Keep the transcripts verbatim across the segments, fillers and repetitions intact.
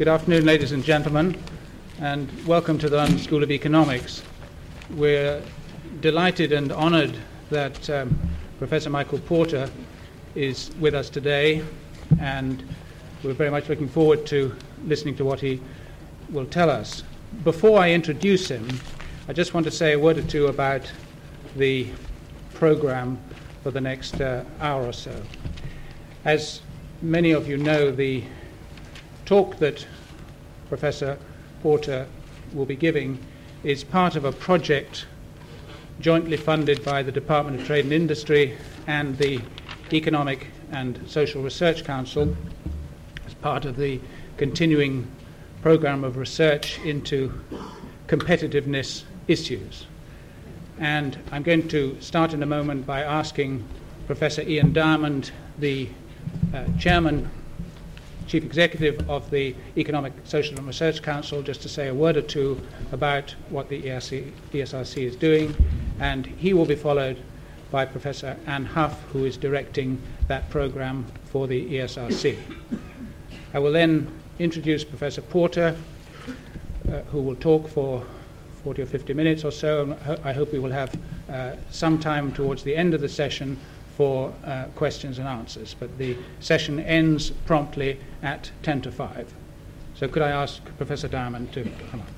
Good afternoon, ladies and gentlemen, and welcome to the London School of Economics. We're delighted and honoured that um, Professor Michael Porter is with us today, and we're very much looking forward to listening to what he will tell us. Before I introduce him, I just want to say a word or two about the program for the next uh, hour or so. As many of you know, the talk that Professor Porter will be giving is part of a project jointly funded by the Department of Trade and Industry and the Economic and Social Research Council as part of the continuing program of research into competitiveness issues. And I'm going to start in a moment by asking Professor Ian Diamond, the uh, chairman, chief executive of the Economic, Social and Research Council, just to say a word or two about what the E S R C is doing, and he will be followed by Professor Anne Huff, who is directing that program for the E S R C. I will then introduce Professor Porter, uh, who will talk for forty or fifty minutes or so, and I hope we will have uh, some time towards the end of the session for uh, questions and answers. But the session ends promptly at ten to five. So could I ask Professor Diamond to come up?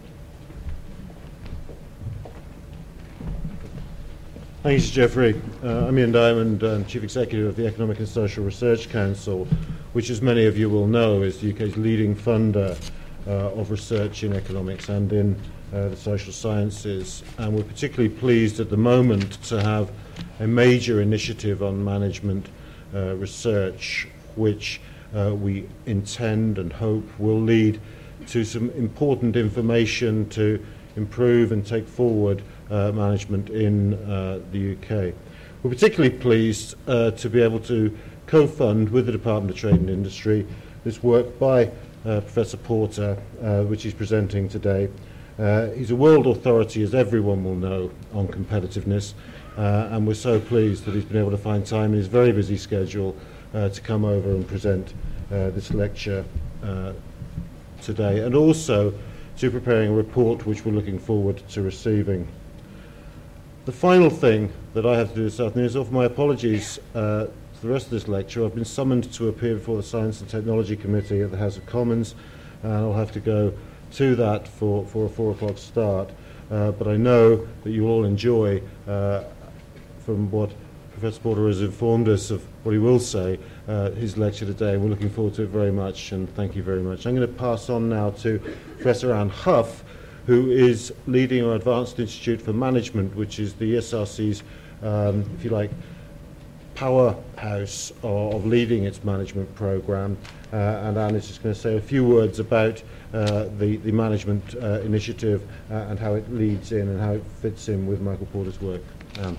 Thanks, Geoffrey. Uh, I'm Ian Diamond, um, Chief Executive of the Economic and Social Research Council, which, as many of you will know, is the U K's leading funder uh, of research in economics and in uh, the social sciences. And we're particularly pleased at the moment to have a major initiative on management uh, research, which uh, we intend and hope will lead to some important information to improve and take forward uh, management in uh, the U K. We're particularly pleased uh, to be able to co-fund with the Department of Trade and Industry this work by uh, Professor Porter, uh, which he's presenting today. Uh, he's a world authority, as everyone will know, on competitiveness, uh, and we're so pleased that he's been able to find time in his very busy schedule uh, to come over and present uh, this lecture uh, today, and also to preparing a report which we're looking forward to receiving. The final thing that I have to do this afternoon is offer my apologies uh, for the rest of this lecture. I've been summoned to appear before the Science and Technology Committee at the House of Commons, and I'll have to go to that for, for a four o'clock start. Uh, but I know that you all enjoy, uh, from what Professor Porter has informed us of what he will say, uh, his lecture today, and we're looking forward to it very much, and thank you very much. I'm going to pass on now to Professor Anne Huff, who is leading our Advanced Institute for Management, which is the E S R C's, um, if you like, powerhouse of, of leading its management program. Uh, and Anne is just going to say a few words about uh, the, the management uh, initiative uh, and how it leads in and how it fits in with Michael Porter's work. Anne.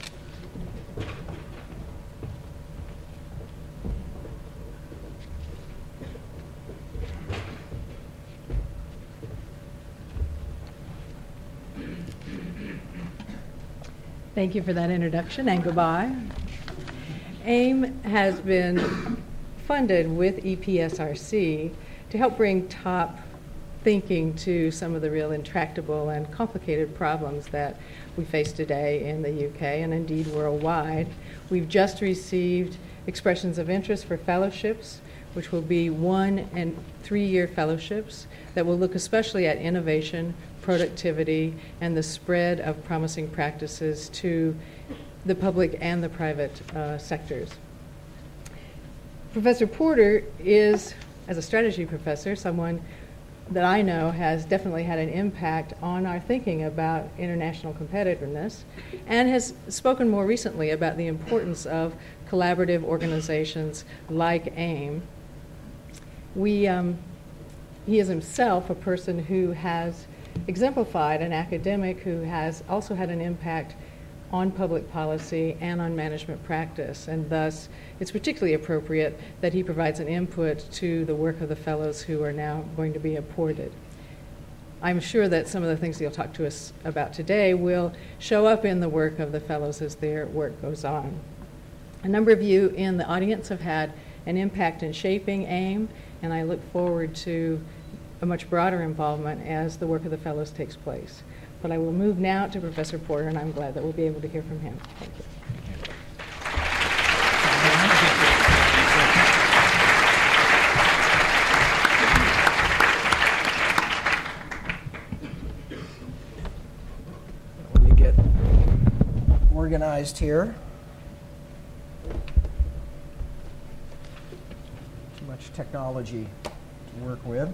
Thank you for that introduction, and goodbye. AIM has been funded with E P S R C to help bring top thinking to some of the real intractable and complicated problems that we face today in the U K and indeed worldwide. We've just received expressions of interest for fellowships, which will be one and three-year fellowships that will look especially at innovation, productivity, and the spread of promising practices to the public and the private uh, sectors. Professor Porter is, as a strategy professor, someone that I know has definitely had an impact on our thinking about international competitiveness, and has spoken more recently about the importance of collaborative organizations like AIM. We, um, he is himself a person who has exemplified an academic who has also had an impact on public policy and on management practice, and thus it's particularly appropriate that he provides an input to the work of the fellows who are now going to be appointed. I'm sure that some of the things he'll talk to us about today will show up in the work of the fellows as their work goes on. A number of you in the audience have had an impact in shaping AIM and I look forward to a much broader involvement as the work of the fellows takes place. But I will move now to Professor Porter, and I'm glad that we'll be able to hear from him. Thank you. Let me get organized here. Too much technology to work with.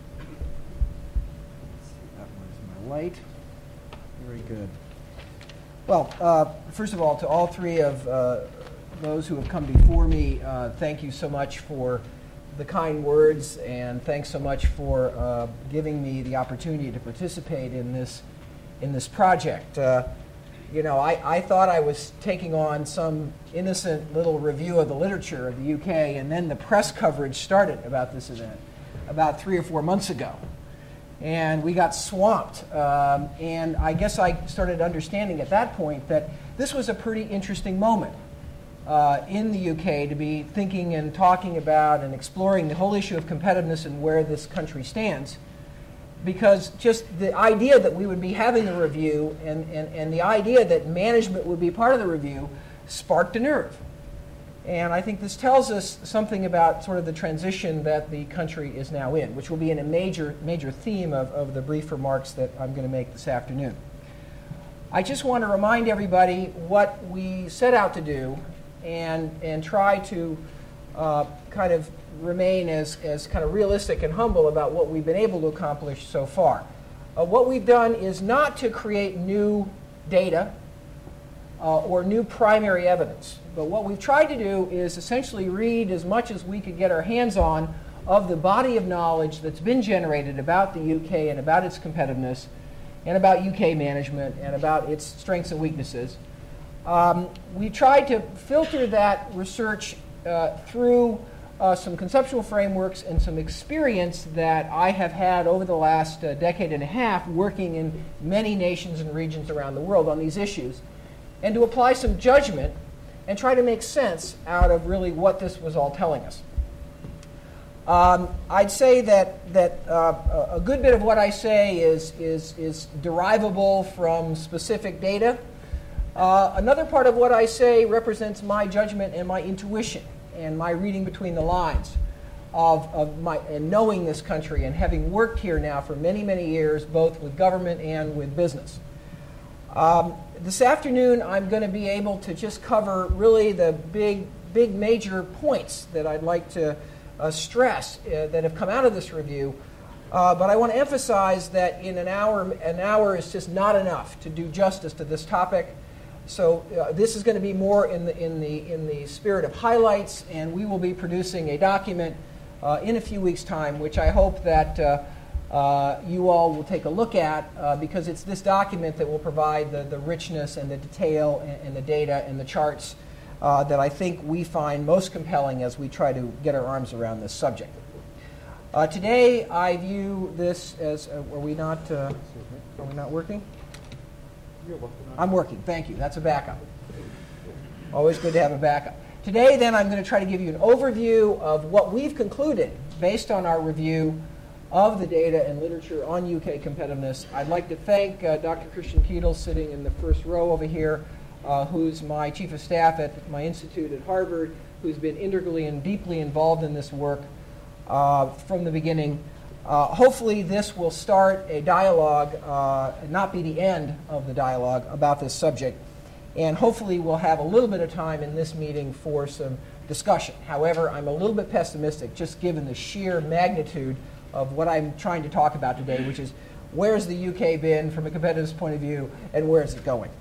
That was my light. Very good. Well, uh, first of all, to all three of uh, those who have come before me, uh, thank you so much for the kind words, and thanks so much for uh, giving me the opportunity to participate in this in this project. Uh, you know, I, I thought I was taking on some innocent little review of the literature of the U K, and then the press coverage started about this event about three or four months ago. And we got swamped. Um, and I guess I started understanding at that point that this was a pretty interesting moment uh, in the U K to be thinking and talking about and exploring the whole issue of competitiveness and where this country stands. Because just the idea that we would be having a review and, and, and the idea that management would be part of the review sparked a nerve. And I think this tells us something about sort of the transition that the country is now in, which will be in a major, major theme of, of the brief remarks that I'm going to make this afternoon. I just want to remind everybody what we set out to do and, and try to uh, kind of remain as, as kind of realistic and humble about what we've been able to accomplish so far. Uh, what we've done is not to create new data Uh, or new primary evidence. But what we've tried to do is essentially read as much as we could get our hands on of the body of knowledge that's been generated about the U K and about its competitiveness and about U K management and about its strengths and weaknesses. Um, we tried to filter that research uh, through uh, some conceptual frameworks and some experience that I have had over the last uh, decade and a half working in many nations and regions around the world on these issues, and to apply some judgment and try to make sense out of really what this was all telling us. Um, I'd say that, that uh, a good bit of what I say is, is, is derivable from specific data. Uh, another part of what I say represents my judgment and my intuition and my reading between the lines of, of my, and knowing this country and having worked here now for many, many years, both with government and with business. Um, this afternoon, I'm going to be able to just cover really the big, big major points that I'd like to uh, stress uh, that have come out of this review. Uh, but I want to emphasize that in an hour, an hour is just not enough to do justice to this topic. So uh, this is going to be more in the in the in the spirit of highlights, and we will be producing a document uh, in a few weeks' time, which I hope that. Uh, Uh, you all will take a look at uh, because it's this document that will provide the, the richness and the detail and, and the data and the charts uh, that I think we find most compelling as we try to get our arms around this subject. Uh, today, I view this as uh, are we not uh, are we not working? I'm working. Thank you. That's a backup. Always good to have a backup. Today, then, I'm going to try to give you an overview of what we've concluded based on our review of the data and literature on U K competitiveness. I'd like to thank uh, Doctor Christian Keetle, sitting in the first row over here, uh, who's my chief of staff at my institute at Harvard, who's been integrally and deeply involved in this work uh, from the beginning. Uh, hopefully this will start a dialogue, uh, not be the end of the dialogue about this subject, and hopefully we'll have a little bit of time in this meeting for some discussion. However, I'm a little bit pessimistic, just given the sheer magnitude of what I'm trying to talk about today, which is where's the U K been from a competitiveness point of view, and where is it going?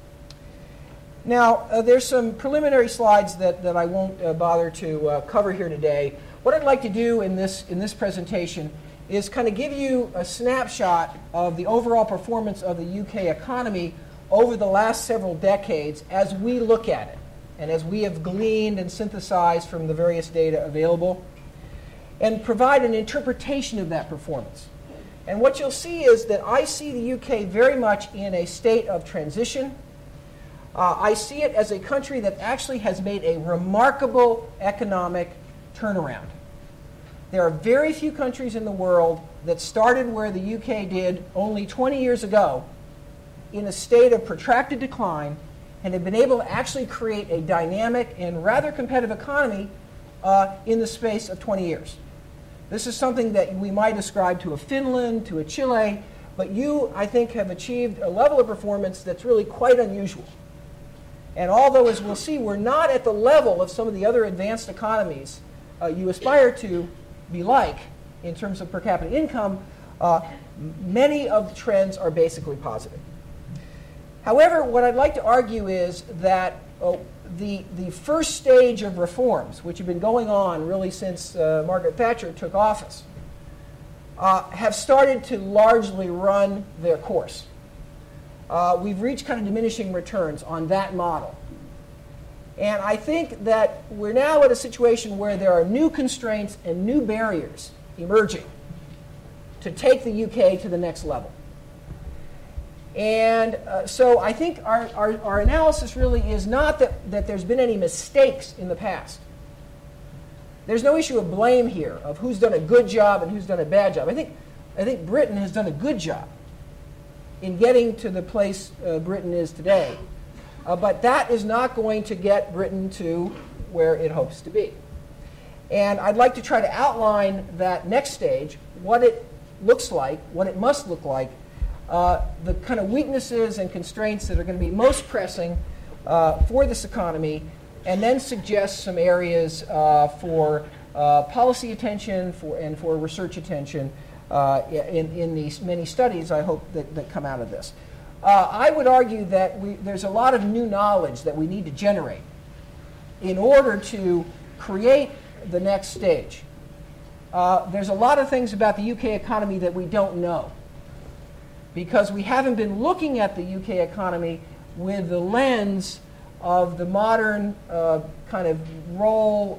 Now, uh, there's some preliminary slides that, that I won't uh, bother to uh, cover here today. What I'd like to do in this, in this presentation is kind of give you a snapshot of the overall performance of the U K economy over the last several decades as we look at it, and as we have gleaned and synthesized from the various data available, and provide an interpretation of that performance. And what you'll see is that I see the U K very much in a state of transition. Uh, I see it as a country that actually has made a remarkable economic turnaround There are very few countries in the world that started where the U K did only twenty years ago, in a state of protracted decline, and have been able to actually create a dynamic and rather competitive economy uh, in the space of twenty years. This is something that we might ascribe to a Finland, to a Chile, but you, I think, have achieved a level of performance that's really quite unusual. And although, as we'll see, we're not at the level of some of the other advanced economies uh, you aspire to be like in terms of per capita income, uh, many of the trends are basically positive. However, what I'd like to argue is that uh, the, the first stage of reforms, which have been going on really since uh, Margaret Thatcher took office, uh, have started to largely run their course. Uh, we've reached kind of diminishing returns on that model. And I think that we're now at a situation where there are new constraints and new barriers emerging to take the U K to the next level. And uh, so I think our, our, our analysis really is not that, that there's been any mistakes in the past. There's no issue of blame here, of who's done a good job and who's done a bad job. I think, I think Britain has done a good job in getting to the place uh, Britain is today. Uh, but that is not going to get Britain to where it hopes to be. And I'd like to try to outline that next stage, what it looks like, what it must look like, uh, the kind of weaknesses and constraints that are going to be most pressing uh, for this economy, and then suggest some areas uh, for uh, policy attention for, and for research attention uh, in, in these many studies, I hope, that, that come out of this. Uh, I would argue that we, there's a lot of new knowledge that we need to generate in order to create the next stage. Uh, there's a lot of things about the U K economy that we don't know because we haven't been looking at the U K economy with the lens of the modern uh, kind of role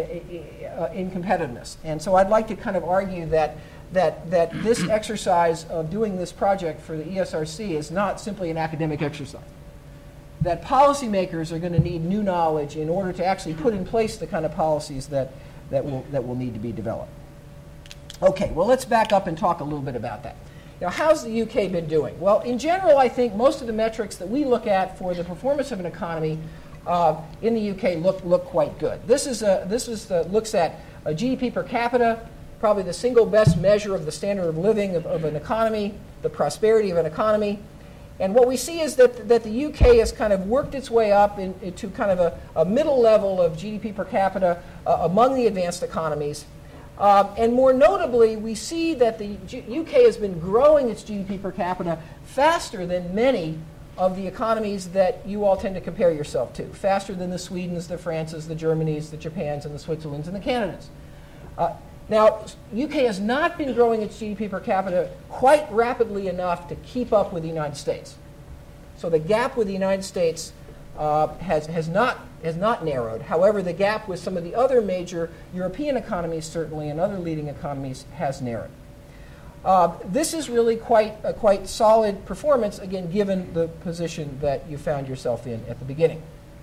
uh, in competitiveness. And so I'd like to kind of argue that that that this exercise of doing this project for the E S R C is not simply an academic exercise. That policymakers are going to need new knowledge in order to actually put in place the kind of policies that, that, will, that will need to be developed. Okay, well, let's back up and talk a little bit about that. Now, how's the U K been doing? Well, in general, I think most of the metrics that we look at for the performance of an economy uh, in the U K look, look quite good. This, is a, this is the, looks at a G D P per capita, probably the single best measure of the standard of living of, of an economy, the prosperity of an economy. And what we see is that, that the U K has kind of worked its way up in, into kind of a, a middle level of G D P per capita uh, among the advanced economies. Uh, and more notably, we see that the G- U K has been growing its G D P per capita faster than many of the economies that you all tend to compare yourself to, faster than the Swedens, the Frances, the Germanys, the Japans, and the Switzerlands, and the Canadas. Uh, Now, U K has not been growing its G D P per capita quite rapidly enough to keep up with the United States. So the gap with the United States uh, has, has, not, has not narrowed. However, the gap with some of the other major European economies, certainly, and other leading economies has narrowed. Uh, this is really quite a quite solid performance, again, given the position that you found yourself in at the beginning.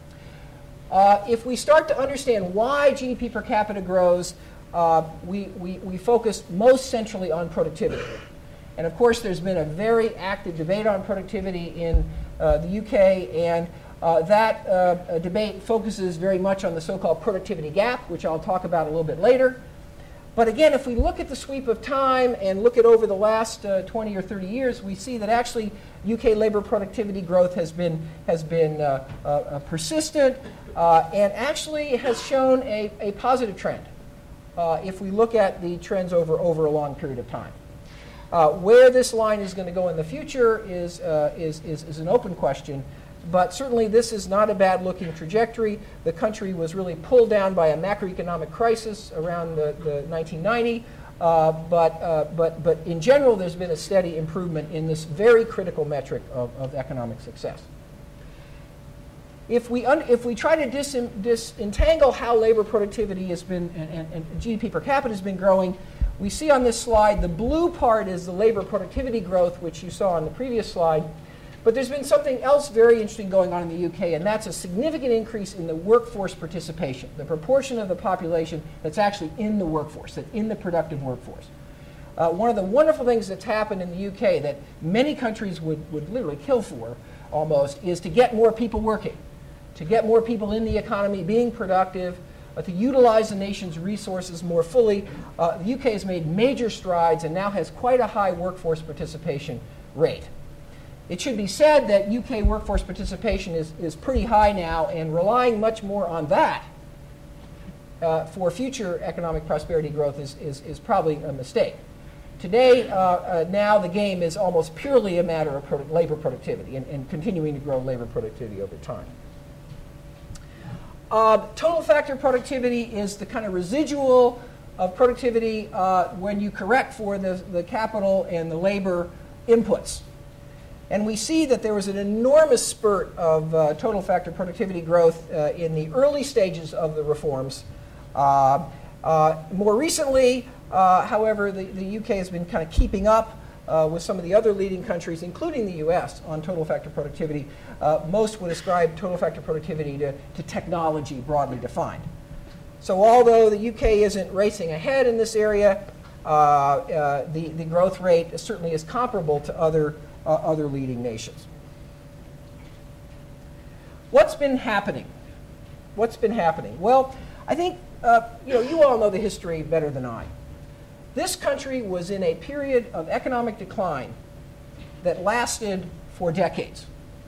Uh, if we start to understand why G D P per capita grows, Uh, we, we, we focus most centrally on productivity. And of course, there's been a very active debate on productivity in uh, the U K, and uh, that uh, debate focuses very much on the so-called productivity gap, which I'll talk about a little bit later. But again, if we look at the sweep of time and look at over the last uh, twenty or thirty years, we see that actually U K labor productivity growth has been, has been uh, uh, persistent uh, and actually has shown a, a positive trend. Uh, if we look at the trends over, over a long period of time. Uh, where this line is going to go in the future is, uh, is, is, is an open question, but certainly this is not a bad-looking trajectory. The country was really pulled down by a macroeconomic crisis around the, the nineteen ninety, uh, but, uh, but, but in general there's been a steady improvement in this very critical metric of, of economic success. If we, un- if we try to dis- disentangle how labor productivity has been and, and, and G D P per capita has been growing, we see on this slide the blue part is the labor productivity growth, which you saw on the previous slide. But there's been something else very interesting going on in the U K, and that's a significant increase in the workforce participation, the proportion of the population that's actually in the workforce, that's in the productive workforce. Uh, one of the wonderful things that's happened in the U K that many countries would, would literally kill for almost is to get more people working, to get more people in the economy being productive, uh, to utilize the nation's resources more fully. Uh, the U K has made major strides and now has quite a high workforce participation rate. It should be said that U K workforce participation is, is pretty high now, and relying much more on that uh, for future economic prosperity growth is, is, is probably a mistake. Today, uh, uh, now the game is almost purely a matter of product, labor productivity and, and continuing to grow labor productivity over time. Uh, total factor productivity is the kind of residual of productivity uh, when you correct for the, the capital and the labor inputs. And we see that there was an enormous spurt of uh, total factor productivity growth uh, in the early stages of the reforms. Uh, uh, more recently, uh, however, the, the U K has been kind of keeping up uh, with some of the other leading countries, including the U S, on total factor productivity. Uh, most would ascribe total factor productivity to, to technology broadly defined. So although the U K isn't racing ahead in this area, uh, uh, the, the growth rate certainly is comparable to other Uh, other leading nations. What's been happening? What's been happening? Well, I think uh, you know you all know the history better than I. This country was in a period of economic decline that lasted for decades.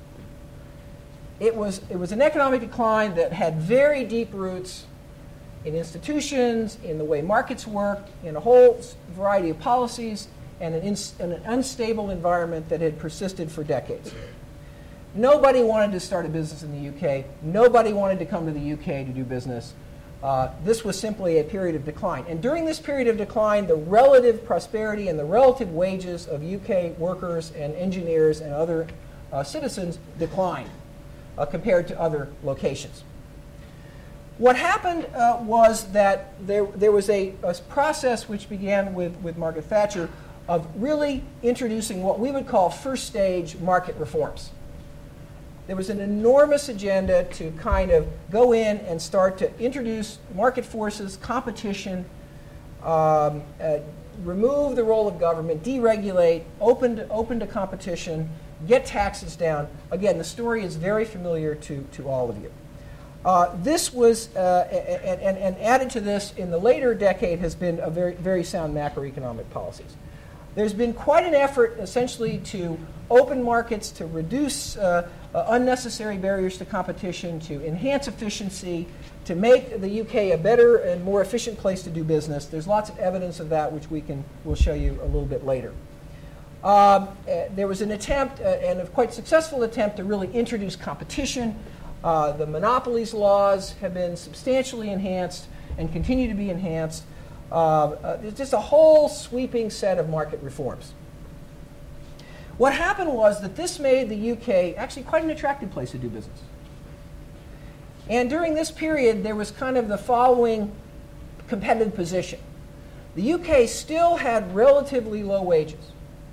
It was it was an economic decline that had very deep roots in institutions, in the way markets work, in a whole variety of policies, and an, ins- and an unstable environment that had persisted for decades. Nobody wanted to start a business in the U K. Nobody wanted to come to the U K to do business. Uh, this was simply a period of decline. And during this period of decline, the relative prosperity and the relative wages of U K workers and engineers and other uh, citizens declined uh, compared to other locations. What happened uh, was that there, there was a, a process which began with, with Margaret Thatcher of really introducing what we would call first stage market reforms. There was an enormous agenda to kind of go in and start to introduce market forces, competition, um, uh, remove the role of government, deregulate, open to, open to competition, get taxes down. Again, the story is very familiar to, to all of you. Uh, this was, uh, and, and, and added to this in the later decade has been a very, very sound macroeconomic policies. There's been quite an effort essentially to open markets, to reduce uh, uh, unnecessary barriers to competition, to enhance efficiency, to make the U K a better and more efficient place to do business. There's lots of evidence of that, which we can, we'll show you a little bit later. Um, uh, there was an attempt, uh, and a quite successful attempt, to really introduce competition. Uh, the monopolies laws have been substantially enhanced and continue to be enhanced. Uh, uh, it's just a whole sweeping set of market reforms. What happened was that this made the U K actually quite an attractive place to do business. And during this period, there was kind of the following competitive position. The U K still had relatively low wages.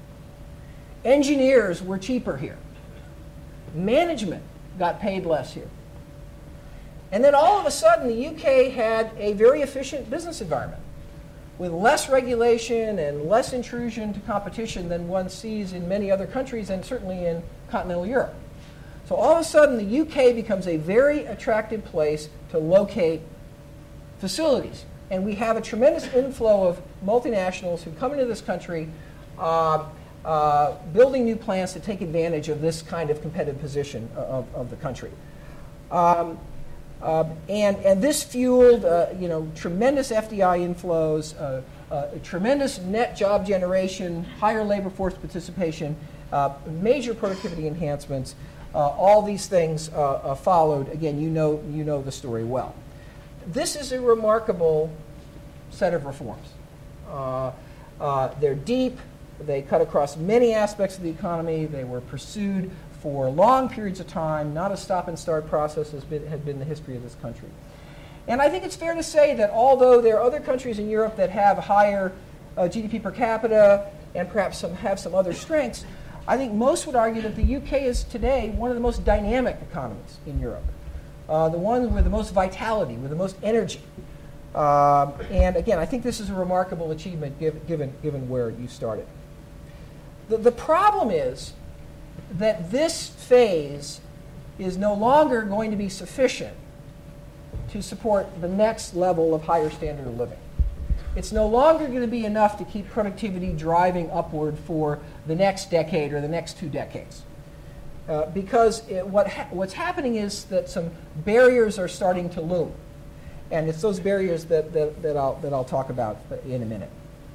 Engineers were cheaper here. Management got paid less here. And then all of a sudden, the U K had a very efficient business environment with less regulation and less intrusion to competition than one sees in many other countries and certainly in continental Europe. So all of a sudden, the U K becomes a very attractive place to locate facilities. And we have a tremendous inflow of multinationals who come into this country uh, uh, building new plants to take advantage of this kind of competitive position of, of the country. Um, Uh, and, and this fueled, uh, you know, tremendous F D I inflows, uh, uh, tremendous net job generation, higher labor force participation, uh, major productivity enhancements. Uh, all these things uh, uh, followed. Again, you know, you know the story well. This is a remarkable set of reforms. Uh, uh, they're deep. They cut across many aspects of the economy. They were pursued for long periods of time. Not a stop-and-start process has been, had been the history of this country. And I think it's fair to say that although there are other countries in Europe that have higher uh, G D P per capita and perhaps some have some other strengths, I think most would argue that the U K is today one of the most dynamic economies in Europe, uh, the one with the most vitality, with the most energy. Uh, and again, I think this is a remarkable achievement given, given, given where you started. The, the problem is that this phase is no longer going to be sufficient to support the next level of higher standard of living. It's no longer going to be enough to keep productivity driving upward for the next decade or the next two decades. Uh, because it, what ha- what's happening is that some barriers are starting to loom. And it's those barriers that, that, that, I'll, that I'll talk about in a minute.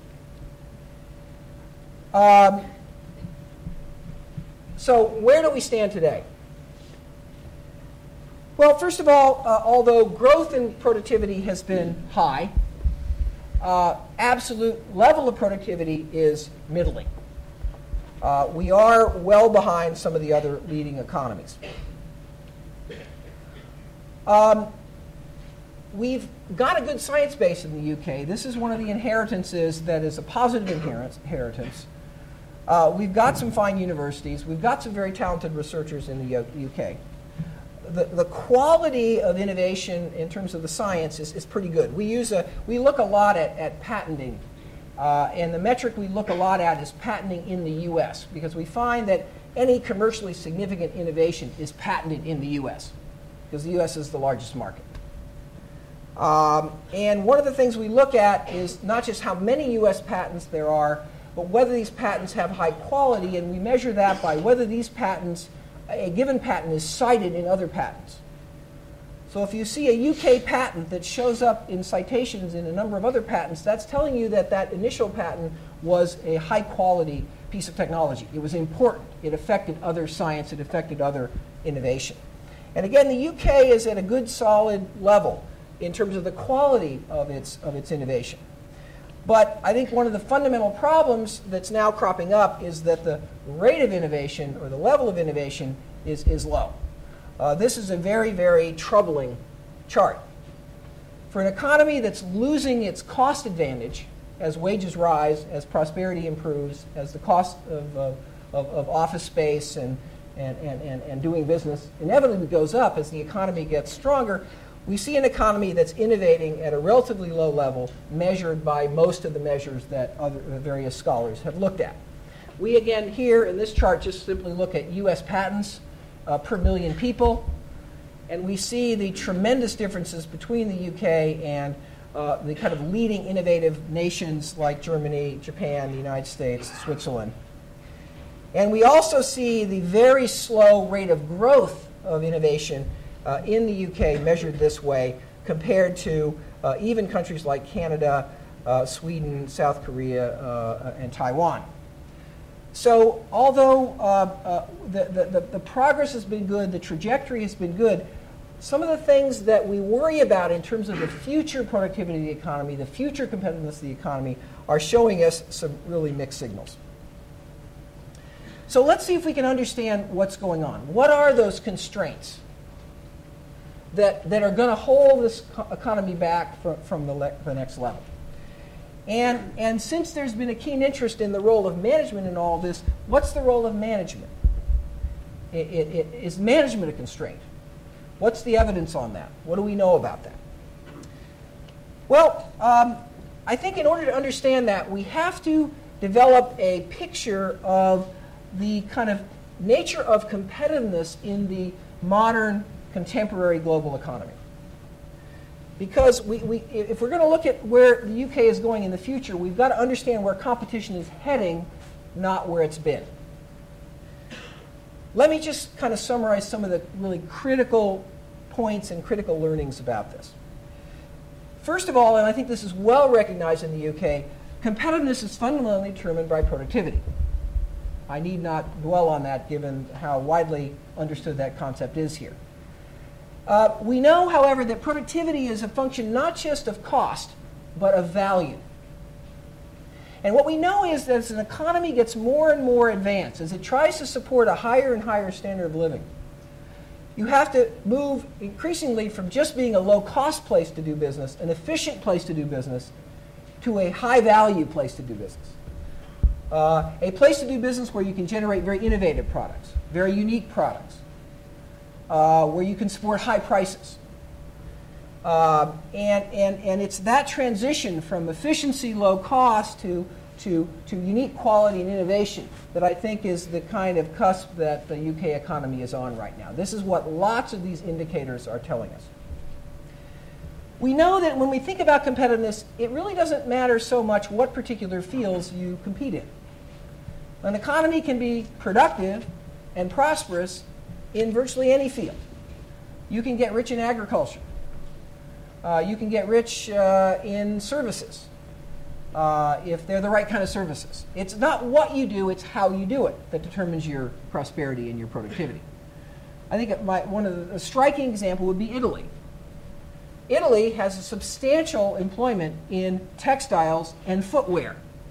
Um, so where do we stand today? Well, first of all, uh, although growth in productivity has been high, uh, absolute level of productivity is middling. Uh, we are well behind some of the other leading economies. Um, we've got a good science base in the U K. This is one of the inheritances that is a positive inheritance. Uh, we've got some fine universities. We've got some very talented researchers in the U K. The, the quality of innovation in terms of the science is, is pretty good. We use a we look a lot at, at patenting, uh, and the metric we look a lot at is patenting in the U S because we find that any commercially significant innovation is patented in the U S because the U S is the largest market. Um, and one of the things we look at is not just how many U S patents there are, but whether these patents have high quality, and we measure that by whether these patents, a given patent is cited in other patents. So if you see a U K patent that shows up in citations in a number of other patents, that's telling you that that initial patent was a high quality piece of technology. It was important. It affected other science. It affected other innovation. And again, the U K is at a good solid level in terms of the quality of its, of its innovation. But I think one of the fundamental problems that's now cropping up is that the rate of innovation or the level of innovation is, is low. Uh, this is a very, very troubling chart. For an economy that's losing its cost advantage as wages rise, as prosperity improves, as the cost of, uh, of, of office space and, and, and, and, and doing business inevitably goes up as the economy gets stronger, we see an economy that's innovating at a relatively low level measured by most of the measures that other various scholars have looked at. We, again, here in this chart just simply look at U S patents uh, per million people, and we see the tremendous differences between the U K and uh, the kind of leading innovative nations like Germany, Japan, the United States, Switzerland. And we also see the very slow rate of growth of innovation Uh, in the U K measured this way compared to uh, even countries like Canada, uh, Sweden, South Korea, uh, and Taiwan. So although uh, uh, the, the, the progress has been good, the trajectory has been good, some of the things that we worry about in terms of the future productivity of the economy, the future competitiveness of the economy, are showing us some really mixed signals. So let's see if we can understand what's going on. What are those constraints that, that are going to hold this economy back from, from the, le- the next level? And, and since there's been a keen interest in the role of management in all this, what's the role of management? It, it, it, is management a constraint? What's the evidence on that? What do we know about that? Well, um, I think in order to understand that, we have to develop a picture of the kind of nature of competitiveness in the modern contemporary global economy. Because we, we, if we're going to look at where the U K is going in the future, we've got to understand where competition is heading, not where it's been. Let me just kind of summarize some of the really critical points and critical learnings about this. First of all, and I think this is well recognized in the U K, competitiveness is fundamentally determined by productivity. I need not dwell on that given how widely understood that concept is here. Uh, we know, however, that productivity is a function not just of cost, but of value. And what we know is that as an economy gets more and more advanced, as it tries to support a higher and higher standard of living, you have to move increasingly from just being a low-cost place to do business, an efficient place to do business, to a high-value place to do business. Uh, a place to do business where you can generate very innovative products, very unique products, uh, where you can support high prices. Uh, and, and, and it's that transition from efficiency, low cost, to, to, to unique quality and innovation that I think is the kind of cusp that the U K economy is on right now. This is what lots of these indicators are telling us. We know that when we think about competitiveness, it really doesn't matter so much what particular fields you compete in. An economy can be productive and prosperous in virtually any field. You can get rich in agriculture. Uh, you can get rich uh, in services, uh, if they're the right kind of services. It's not what you do, it's how you do it that determines your prosperity and your productivity. I think it might, one of the, a striking example would be Italy. Italy has a substantial employment in textiles and footwear.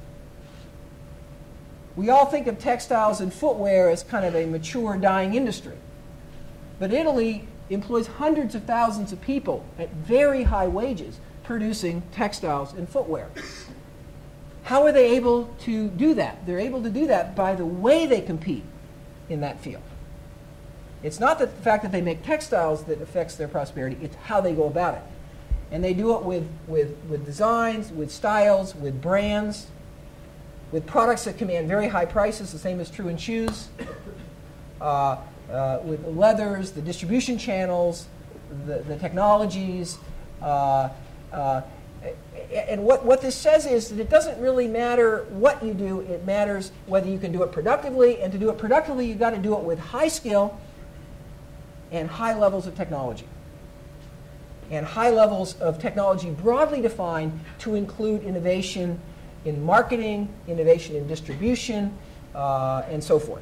We all think of textiles and footwear as kind of a mature, dying industry. But Italy employs hundreds of thousands of people at very high wages producing textiles and footwear. How are they able to do that? They're able to do that by the way they compete in that field. It's not the fact that they make textiles that affects their prosperity, it's how they go about it. And they do it with, with, with designs, with styles, with brands, with products that command very high prices. The same is true in shoes, uh, uh, with leathers, the distribution channels, the, the technologies. Uh, uh, and what, what this says is that it doesn't really matter what you do, it matters whether you can do it productively. And to do it productively, you've got to do it with high skill and high levels of technology. And high levels of technology broadly defined to include innovation in marketing, innovation in distribution, uh, and so forth.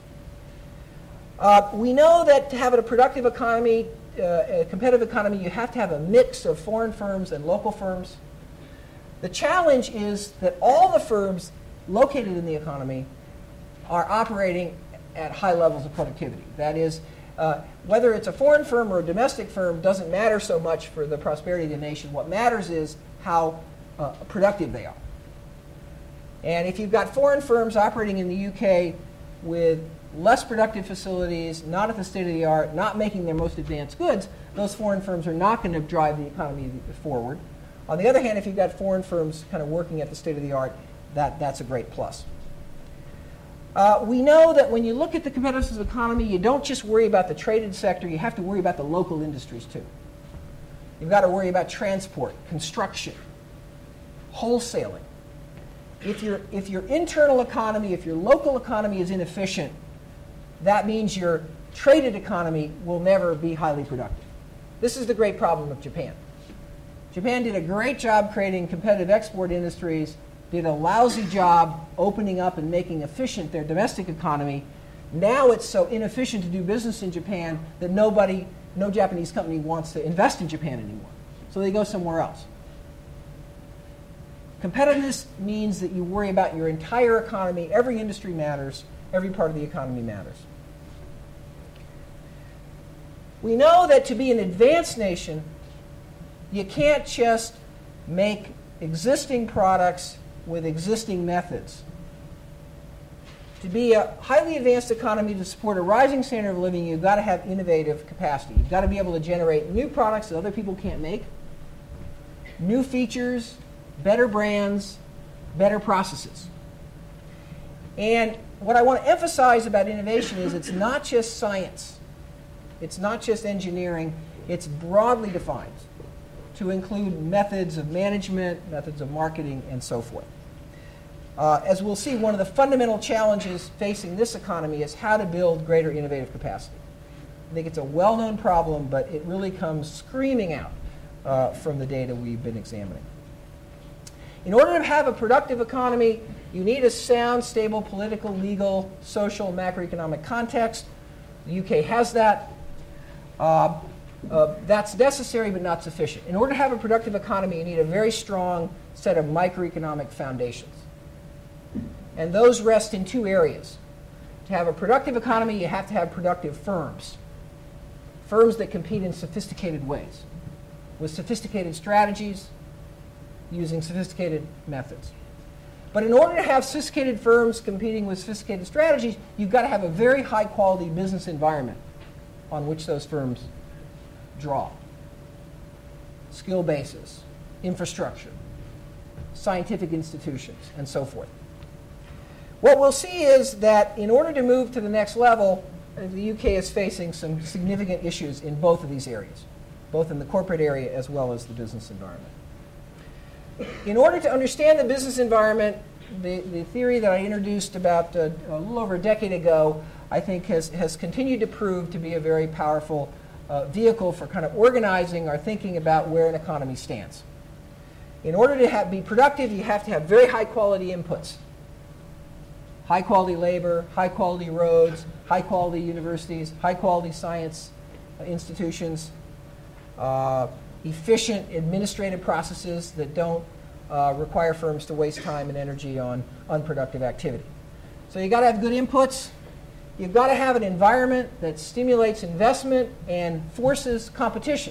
Uh, we know that to have a productive economy, uh, a competitive economy, you have to have a mix of foreign firms and local firms. The challenge is that all the firms located in the economy are operating at high levels of productivity. That is, Uh, whether it's a foreign firm or a domestic firm doesn't matter so much for the prosperity of the nation. What matters is how uh, productive they are. And if you've got foreign firms operating in the U K with less productive facilities, not at the state of the art, not making their most advanced goods, those foreign firms are not going to drive the economy forward. On the other hand, if you've got foreign firms kind of working at the state of the art, that, that's a great plus. Uh, we know that when you look at the competitiveness of the economy, you don't just worry about the traded sector, you have to worry about the local industries too. You've got to worry about transport, construction, wholesaling. If your, if your internal economy, if your local economy is inefficient, that means your traded economy will never be highly productive. This is the great problem of Japan. Japan did a great job creating competitive export industries, did a lousy job opening up and making efficient their domestic economy. Now it's so inefficient to do business in Japan that nobody, no Japanese company wants to invest in Japan anymore. So they go somewhere else. Competitiveness means that you worry about your entire economy. Every industry matters. Every part of the economy matters. We know that to be an advanced nation, you can't just make existing products with existing methods. To be a highly advanced economy, to support a rising standard of living, you've got to have innovative capacity. You've got to be able to generate new products that other people can't make, new features, better brands, better processes. And what I want to emphasize about innovation is it's not just science. It's not just engineering. It's broadly defined to include methods of management, methods of marketing, and so forth. Uh, as we'll see, one of the fundamental challenges facing this economy is how to build greater innovative capacity. I think it's a well-known problem, but it really comes screaming out uh, from the data we've been examining. In order to have a productive economy, you need a sound, stable political, legal, social, macroeconomic context. The U K has that. Uh, Uh, that's necessary but not sufficient. In order to have a productive economy, you need a very strong set of microeconomic foundations. And those rest in two areas. To have a productive economy, you have to have productive firms. Firms that compete in sophisticated ways, with sophisticated strategies, using sophisticated methods. But in order to have sophisticated firms competing with sophisticated strategies, you've got to have a very high-quality business environment on which those firms draw. Skill bases, infrastructure, scientific institutions, and so forth. What we'll see is that in order to move to the next level, the U K is facing some significant issues in both of these areas, both in the corporate area as well as the business environment. In order to understand the business environment, the, the theory that I introduced about uh, a little over a decade ago, I think has, has continued to prove to be a very powerful uh, vehicle for kind of organizing our thinking about where an economy stands. In order to have, be productive, you have to have very high quality inputs. High quality labor, high quality roads, high quality universities, high quality science uh, institutions, uh, efficient administrative processes that don't uh, require firms to waste time and energy on unproductive activity. So you've got to have good inputs. You've got to have an environment that stimulates investment and forces competition.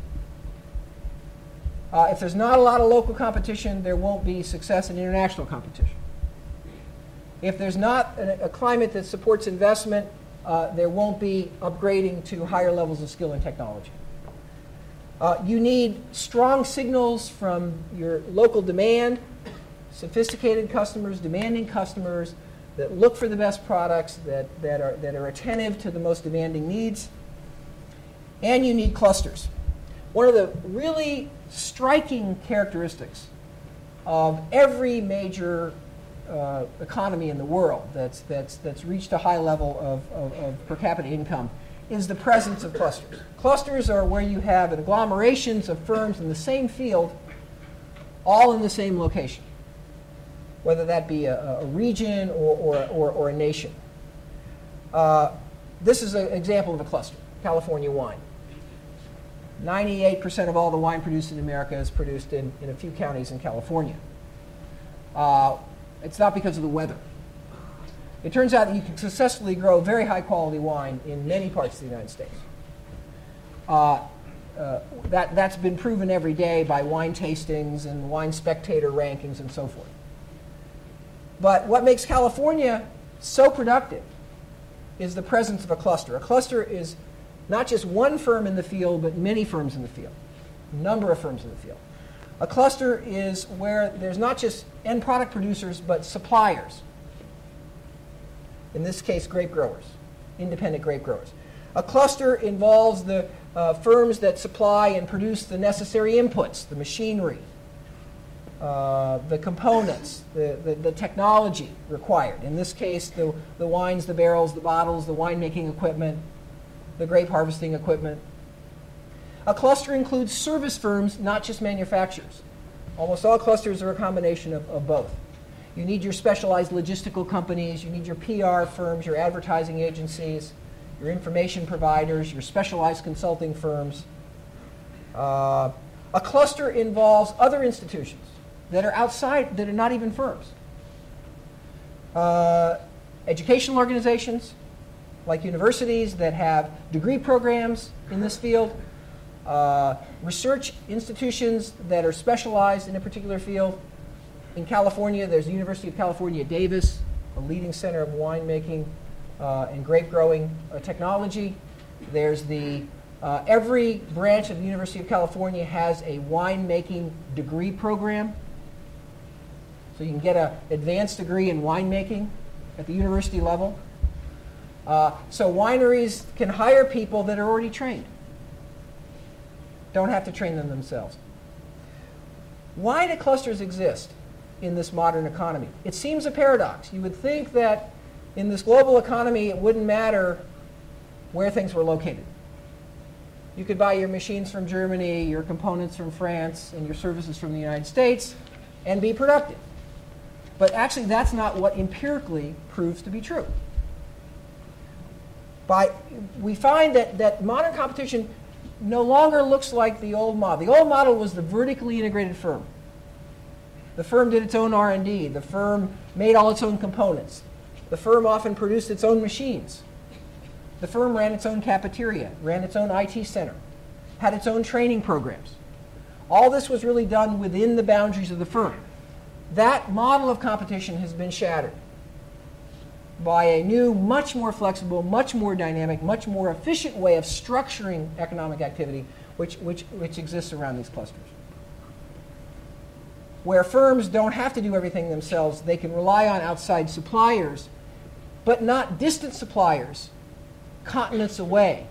Uh, if there's not a lot of local competition, there won't be success in international competition. If there's not a, a climate that supports investment, uh, there won't be upgrading to higher levels of skill and technology. Uh, you need strong signals from your local demand, sophisticated customers, demanding customers that look for the best products, that, that, are, that are attentive to the most demanding needs. And you need clusters. One of the really striking characteristics of every major uh, economy in the world that's, that's, that's reached a high level of, of, of per capita income is the presence of clusters. Clusters are where you have agglomerations of firms in the same field, all in the same location, whether that be a, a region or, or, or, or a nation. Uh, this is an example of a cluster, California wine. ninety-eight percent of all the wine produced in America is produced in, in a few counties in California. Uh, it's not because of the weather. It turns out that you can successfully grow very high-quality wine in many parts of the United States. Uh, uh, that, that's been proven every day by wine tastings and wine spectator rankings and so forth. But what makes California so productive is the presence of a cluster. A cluster is not just one firm in the field, but many firms in the field, a number of firms in the field. A cluster is where there's not just end product producers, but suppliers. In this case, grape growers, independent grape growers. A cluster involves the uh, firms that supply and produce the necessary inputs, the machinery, uh, the components, the, the, the technology required. In this case, the, the wines, the barrels, the bottles, the winemaking equipment, the grape harvesting equipment. A cluster includes service firms, not just manufacturers. Almost all clusters are a combination of, of both. You need your specialized logistical companies, you need your P R firms, your advertising agencies, your information providers, your specialized consulting firms. Uh, a cluster involves other institutions that are outside, that are not even firms. Uh, educational organizations, like universities that have degree programs in this field, uh, research institutions that are specialized in a particular field. In California, there's the University of California, Davis, a leading center of winemaking uh, and grape growing uh, technology. There's the, uh, every branch of the University of California has a winemaking degree program. So you can get an advanced degree in winemaking at the university level. Uh, so wineries can hire people that are already trained. Don't have to train them themselves. Why do clusters exist in this modern economy? It seems a paradox. You would think that in this global economy it wouldn't matter where things were located. You could buy your machines from Germany, your components from France, and your services from the United States and be productive. But actually that's not what empirically proves to be true. By, we find that, that modern competition no longer looks like the old model. The old model was the vertically integrated firm. The firm did its own R and D. The firm made all its own components. The firm often produced its own machines. The firm ran its own cafeteria, ran its own I T center, had its own training programs. All this was really done within the boundaries of the firm. that model of competition has been shattered by a new, much more flexible, much more dynamic, much more efficient way of structuring economic activity, which, which, which exists around these clusters. Where firms don't have to do everything themselves, they can rely on outside suppliers, but not distant suppliers, continents away,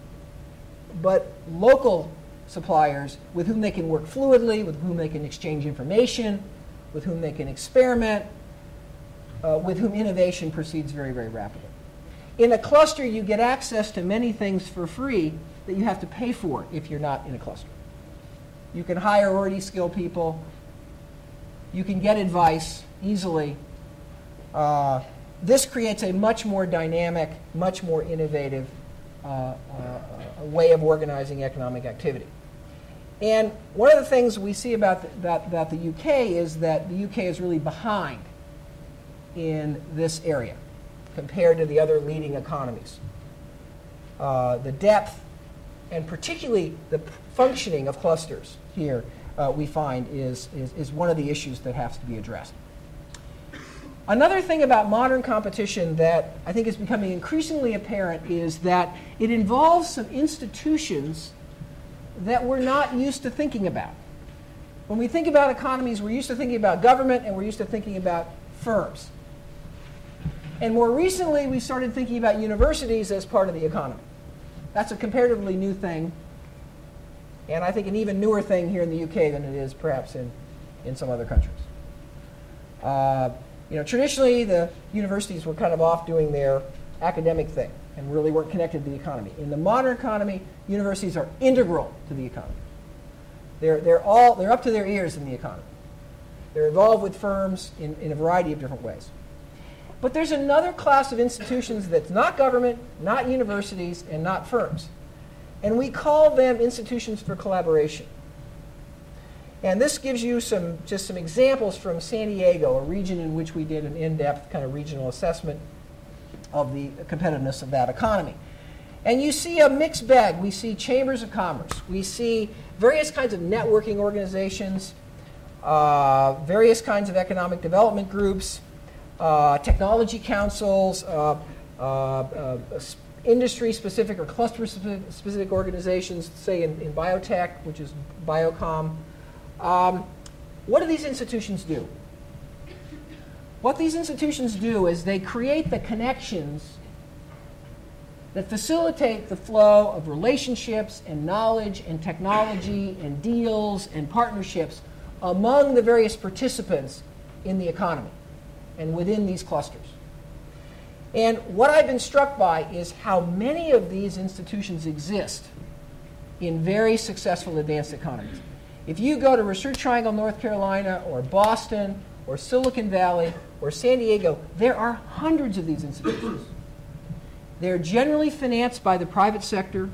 but local suppliers with whom they can work fluidly, with whom they can exchange information, with whom they can experiment, uh, with whom innovation proceeds very, very rapidly. In a cluster, you get access to many things for free that you have to pay for if you're not in a cluster. You can hire already skilled people. You can get advice easily. Uh, this creates a much more dynamic, much more innovative uh, uh, uh, way of organizing economic activity. And one of the things we see about the, about, about the U K is that the U K is really behind in this area compared to the other leading economies. Uh, the depth and particularly the functioning of clusters here uh, we find is, is, is one of the issues that has to be addressed. Another thing about modern competition that I think is becoming increasingly apparent is that it involves some institutions that we're not used to thinking about. When we think about economies, we're used to thinking about government and we're used to thinking about firms. And more recently, we started thinking about universities as part of the economy. That's a comparatively new thing, and I think an even newer thing here in the U K than it is perhaps in, in some other countries. Uh, you know, traditionally, the universities were kind of off doing their academic thing and really weren't connected to the economy. In the modern economy, universities are integral to the economy. They're, they're, all, they're up to their ears in the economy. They're involved with firms in, in a variety of different ways. But there's another class of institutions that's not government, not universities, and not firms. And we call them institutions for collaboration. And this gives you some, just some examples from San Diego, a region in which we did an in-depth kind of regional assessment of the competitiveness of that economy. And you see a mixed bag. We see chambers of commerce. We see various kinds of networking organizations, uh, various kinds of economic development groups, uh, technology councils, uh, uh, uh, industry-specific or cluster-specific organizations, say in, in biotech, which is Biocom. Um, what do these institutions do? What these institutions do is they create the connections that facilitate the flow of relationships and knowledge and technology and deals and partnerships among the various participants in the economy and within these clusters. And what I've been struck by is how many of these institutions exist in very successful advanced economies. If you go to Research Triangle, North Carolina, or Boston, or Silicon Valley, or San Diego, there are hundreds of these institutions. They're generally financed by the private sector,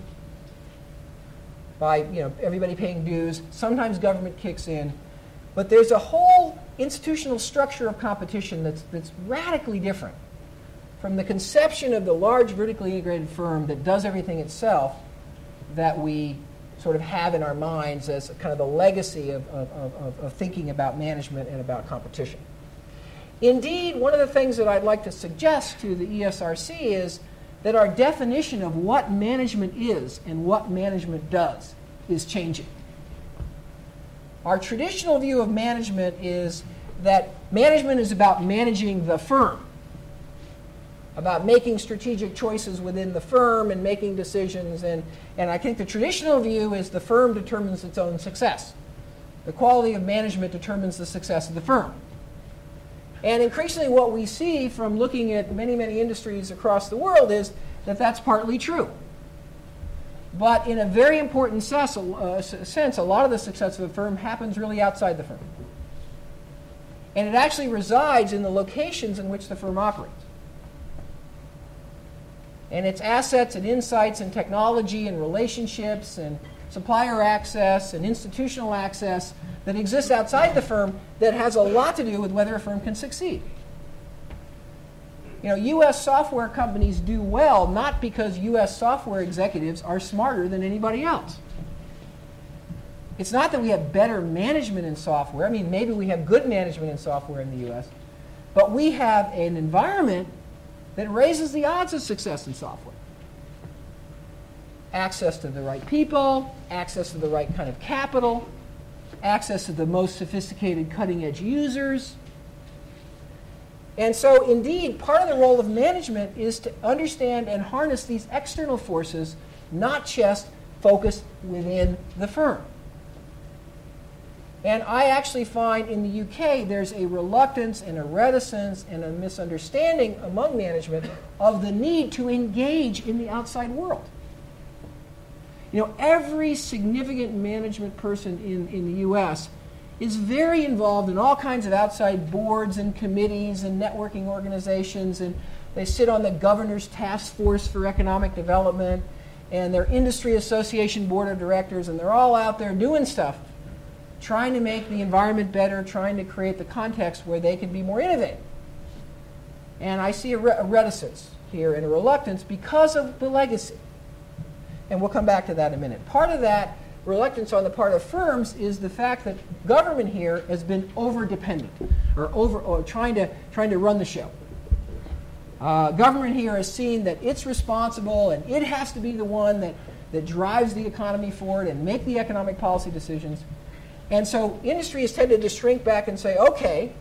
by you know everybody paying dues. Sometimes government kicks in. But there's a whole institutional structure of competition that's, that's radically different from the conception of the large vertically integrated firm that does everything itself that we sort of have in our minds as kind of the legacy of, of, of, of thinking about management and about competition. Indeed, one of the things that I'd like to suggest to the E S R C is that our definition of what management is and what management does is changing. Our traditional view of management is that management is about managing the firm, about making strategic choices within the firm and making decisions. And, and I think the traditional view is the firm determines its own success. The quality of management determines the success of the firm. And increasingly what we see from looking at many, many industries across the world is that that's partly true. But in a very important sense, uh, sense, a lot of the success of a firm happens really outside the firm. And it actually resides in the locations in which the firm operates. And its assets and insights and technology and relationships and supplier access and institutional access that exists outside the firm that has a lot to do with whether a firm can succeed. You know, U S software companies do well not because U S software executives are smarter than anybody else. It's not that we have better management in software. I mean, maybe we have good management in software in the U S, but we have an environment that raises the odds of success in software. Access to the right people, access to the right kind of capital, access to the most sophisticated cutting-edge users. And so, indeed, part of the role of management is to understand and harness these external forces, not just focus within the firm. And I actually find in the U K there's a reluctance and a reticence and a misunderstanding among management of the need to engage in the outside world. You know, every significant management person in, in the U S is very involved in all kinds of outside boards and committees and networking organizations, and they sit on the Governor's Task Force for Economic Development and their Industry Association Board of Directors, and they're all out there doing stuff, trying to make the environment better, trying to create the context where they can be more innovative. And I see a, re- a reticence here and a reluctance because of the legacy. And we'll come back to that in a minute. Part of that reluctance on the part of firms is the fact that government here has been over-dependent or, over, or trying, to, trying to run the show. Uh, government here has seen that it's responsible and it has to be the one that, that drives the economy forward and make the economic policy decisions. And so industry has tended to shrink back and say, okay,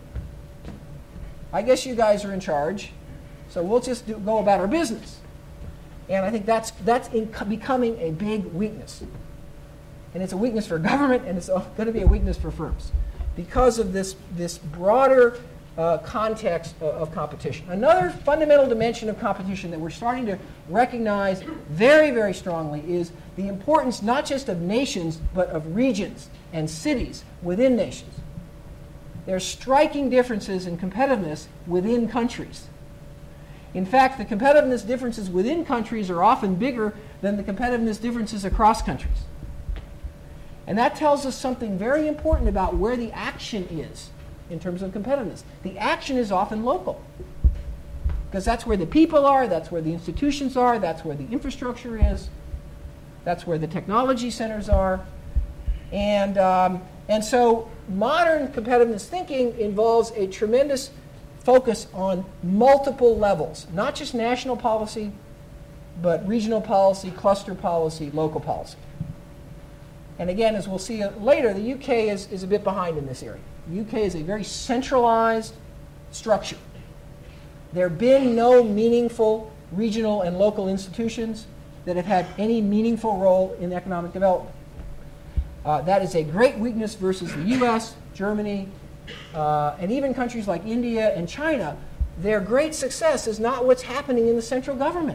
I guess you guys are in charge, so we'll just do, go about our business. And I think that's, that's in, becoming a big weakness. And it's a weakness for government, and it's going to be a weakness for firms because of this, this broader uh, context of, of competition. Another fundamental dimension of competition that we're starting to recognize very, very strongly is the importance not just of nations, but of regions and cities within nations. There are striking differences in competitiveness within countries. In fact, the competitiveness differences within countries are often bigger than the competitiveness differences across countries. And that tells us something very important about where the action is in terms of competitiveness. The action is often local, because that's where the people are, that's where the institutions are, that's where the infrastructure is, that's where the technology centers are. And, um, and so modern competitiveness thinking involves a tremendous focus on multiple levels, not just national policy, but regional policy, cluster policy, local policy. And again, as we'll see later, the U K is, is a bit behind in this area. The U K is a very centralized structure. There have been no meaningful regional and local institutions that have had any meaningful role in economic development. Uh, that is a great weakness versus the U S, Germany, uh, and even countries like India and China. Their great success is not what's happening in the central government.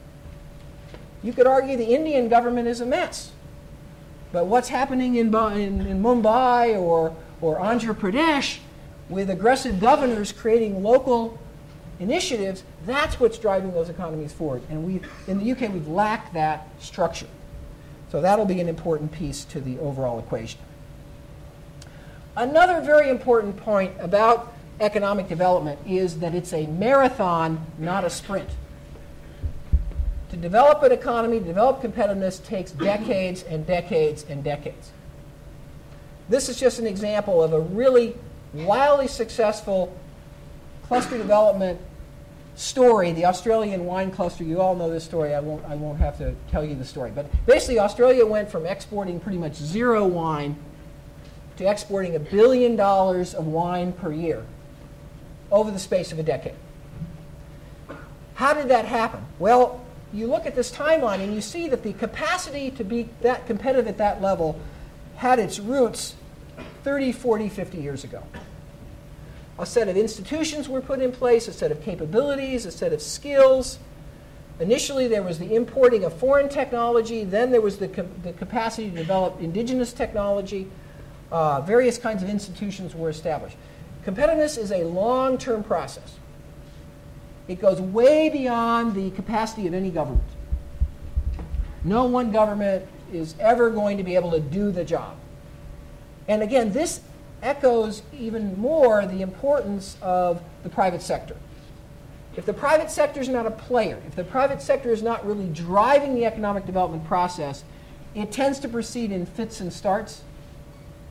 You could argue the Indian government is a mess. But what's happening in, in, in Mumbai or, or Andhra Pradesh with aggressive governors creating local initiatives, that's what's driving those economies forward. And we, in the U K, we've lacked that structure. So that'll be an important piece to the overall equation. Another very important point about economic development is that it's a marathon, not a sprint. To develop an economy, to develop competitiveness takes decades and decades and decades. This is just an example of a really wildly successful cluster development story, the Australian wine cluster. You all know this story. I won't, I won't have to tell you the story. But basically, Australia went from exporting pretty much zero wine to exporting a billion dollars of wine per year over the space of a decade. How did that happen? Well, you look at this timeline and you see that the capacity to be that competitive at that level had its roots thirty, forty, fifty years ago. A set of institutions were put in place, a set of capabilities, a set of skills. Initially, there was the importing of foreign technology. Then there was the, com- the capacity to develop indigenous technology. Uh, various kinds of institutions were established. Competitiveness is a long-term process. It goes way beyond the capacity of any government. No one government is ever going to be able to do the job. And again, this echoes even more the importance of the private sector. If the private sector is not a player, if the private sector is not really driving the economic development process, it tends to proceed in fits and starts,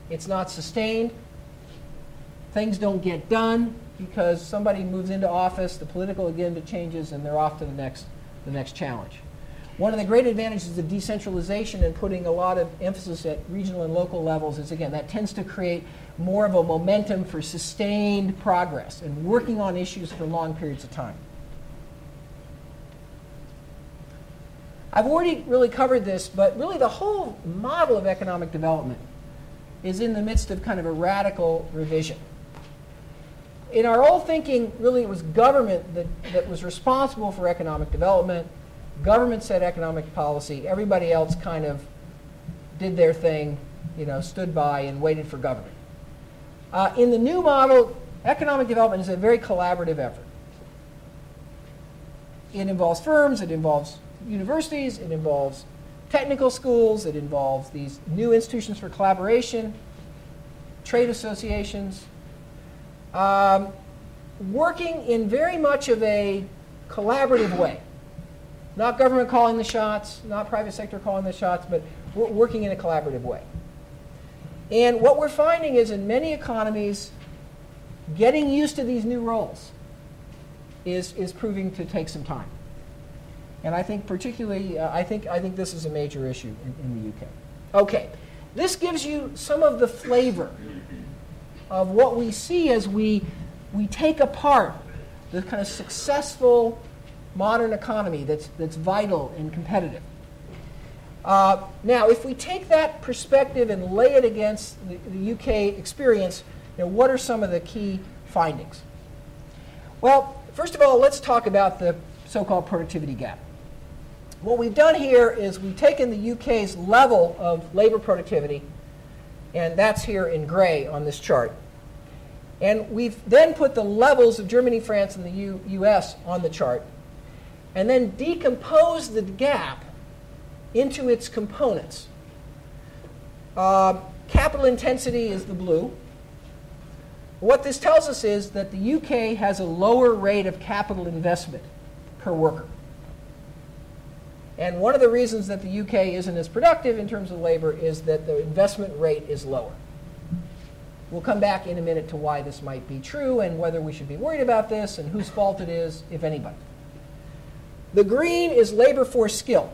It's not sustained. Things don't get done because somebody moves into office, the political agenda changes, and they're off to the next, the next challenge. One of the great advantages of decentralization and putting a lot of emphasis at regional and local levels is, again, that tends to create more of a momentum for sustained progress and working on issues for long periods of time. I've already really covered this, but really the whole model of economic development is in the midst of kind of a radical revision. In our old thinking, really it was government that, that was responsible for economic development. Government set economic policy. Everybody else kind of did their thing, you know, stood by and waited for government. Uh, in the new model, economic development is a very collaborative effort. It involves firms, it involves universities, it involves technical schools, it involves these new institutions for collaboration, trade associations, um, working in very much of a collaborative way. Not government calling the shots, not private sector calling the shots, but we're working in a collaborative way. And what we're finding is in many economies, getting used to these new roles is, is proving to take some time. And I think particularly, uh, I think I think this is a major issue in, in the U K. Okay, this gives you some of the flavor of what we see as we we take apart the kind of successful modern economy that's that's vital and competitive. Uh, now, if we take that perspective and lay it against the, the U K experience, you know, what are some of the key findings? Well, first of all, let's talk about the so-called productivity gap. What we've done here is we've taken the U K's level of labor productivity, and that's here in gray on this chart. And we've then put the levels of Germany, France, and the U- U.S. on the chart, and then decomposed the gap into its components. Uh, capital intensity is the blue. What this tells us is that the U K has a lower rate of capital investment per worker. And one of the reasons that the U K isn't as productive in terms of labor is that the investment rate is lower. We'll come back in a minute to why this might be true and whether we should be worried about this and whose fault it is, if anybody. The green is labor force skill.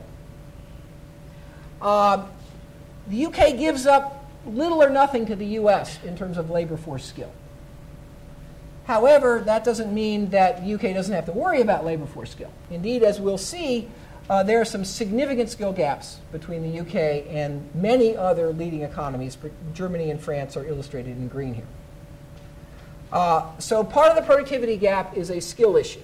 Uh, the U K gives up little or nothing to the U S in terms of labor force skill. However, that doesn't mean that the U K doesn't have to worry about labor force skill. Indeed, as we'll see, uh, there are some significant skill gaps between the U K and many other leading economies. Germany and France are illustrated in green here. Uh, so part of the productivity gap is a skill issue.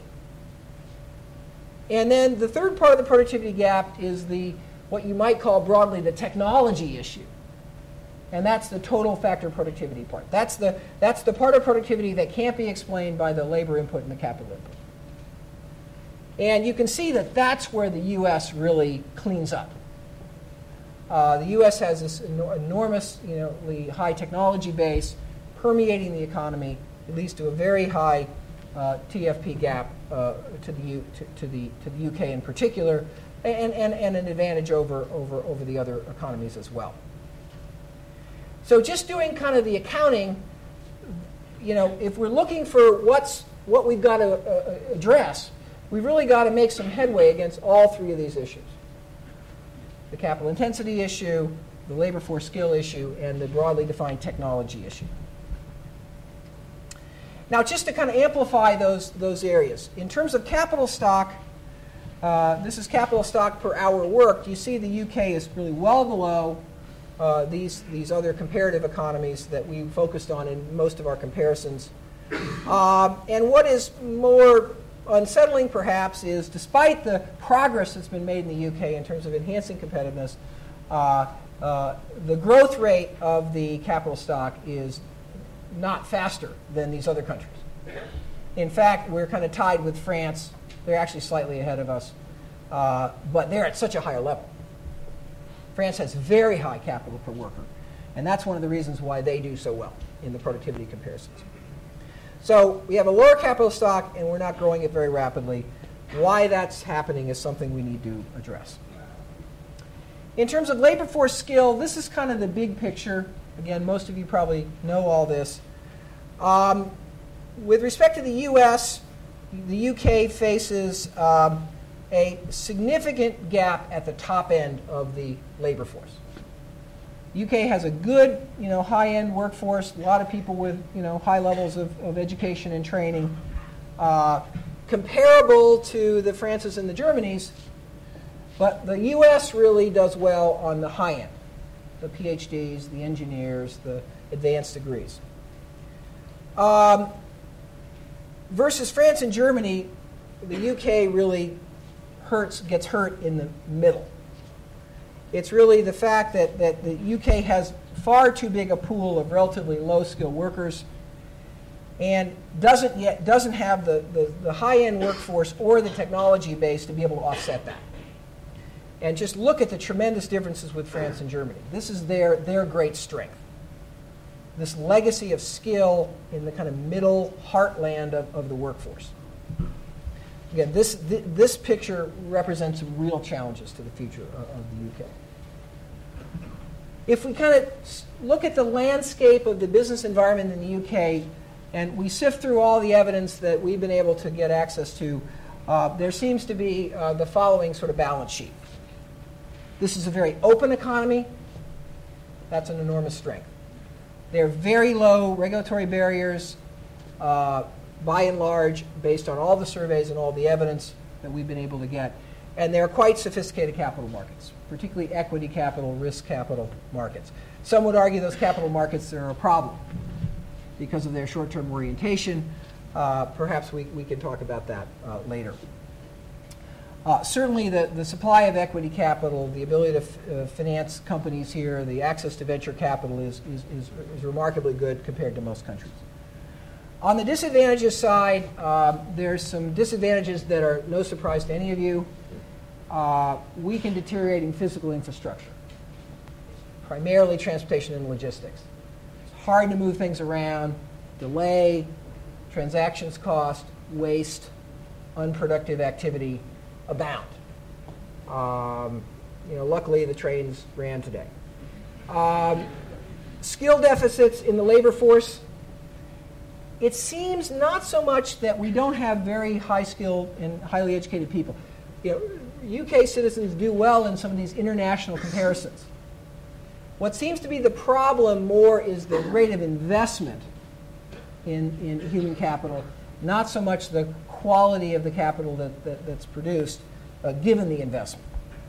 And then the third part of the productivity gap is the what you might call broadly the technology issue. And that's the total factor productivity part. That's the, that's the part of productivity that can't be explained by the labor input and the capital input. And you can see that that's where the U S really cleans up. Uh, the U S has this enor- enormous, you know, high technology base permeating the economy. It leads to a very high uh, T F P gap uh, to, the U, to, to, the, to the U K in particular, and, and, and an advantage over, over, over the other economies as well. So just doing kind of the accounting, you know, if we're looking for what's what we've got to uh, address, we've really got to make some headway against all three of these issues. The capital intensity issue, the labor force skill issue, and the broadly defined technology issue. Now, just to kind of amplify those, those areas, in terms of capital stock, uh, this is capital stock per hour worked. You see the U K is really well below Uh, these, these other comparative economies that we focused on in most of our comparisons. Um, and what is more unsettling, perhaps, is despite the progress that's been made in the U K in terms of enhancing competitiveness, uh, uh, the growth rate of the capital stock is not faster than these other countries. In fact, we're kind of tied with France. They're actually slightly ahead of us, uh, but they're at such a higher level. France has very high capital per worker, and that's one of the reasons why they do so well in the productivity comparisons. So we have a lower capital stock, and we're not growing it very rapidly. Why that's happening is something we need to address. In terms of labor force skill, this is kind of the big picture. Again, most of you probably know all this. Um, with respect to the U S, the U K faces um, a significant gap at the top end of the labor force. U K has a good, you know, high-end workforce, a lot of people with, you know, high levels of, of education and training, uh, comparable to the Frances and the Germanys, but the U S really does well on the high end, the PhDs, the engineers, the advanced degrees. Um, versus France and Germany, the U K really hurts, gets hurt in the middle. It's really the fact that, that the U K has far too big a pool of relatively low-skilled workers and doesn't yet doesn't have the, the, the high-end workforce or the technology base to be able to offset that. And just look at the tremendous differences with France and Germany. This is their, their great strength. This legacy of skill in the kind of middle heartland of, of the workforce. Again, this, th this picture represents some real challenges to the future of, of the U K. If we kind of look at the landscape of the business environment in the U K, and we sift through all the evidence that we've been able to get access to, uh, there seems to be uh, the following sort of balance sheet. This is a very open economy. That's an enormous strength. There are very low regulatory barriers, uh, by and large, based on all the surveys and all the evidence that we've been able to get. And they're quite sophisticated capital markets, particularly equity capital, risk capital markets. Some would argue those capital markets are a problem because of their short-term orientation. Uh, perhaps we, we can talk about that uh, later. Uh, certainly the, the supply of equity capital, the ability to f uh, finance companies here, the access to venture capital is, is, is, is remarkably good compared to most countries. On the disadvantages side, uh, there's some disadvantages that are no surprise to any of you. Uh, weak and deteriorating physical infrastructure, primarily transportation and logistics. It's hard to move things around, delay, transactions cost, waste, unproductive activity abound. Um, you know, luckily the trains ran today. Um, skill deficits in the labor force. It seems not so much that we don't have very high-skilled and highly educated people. You know, U K citizens do well in some of these international comparisons. What seems to be the problem more is the rate of investment in, in human capital, not so much the quality of the capital that, that, that's produced, uh, given the investment.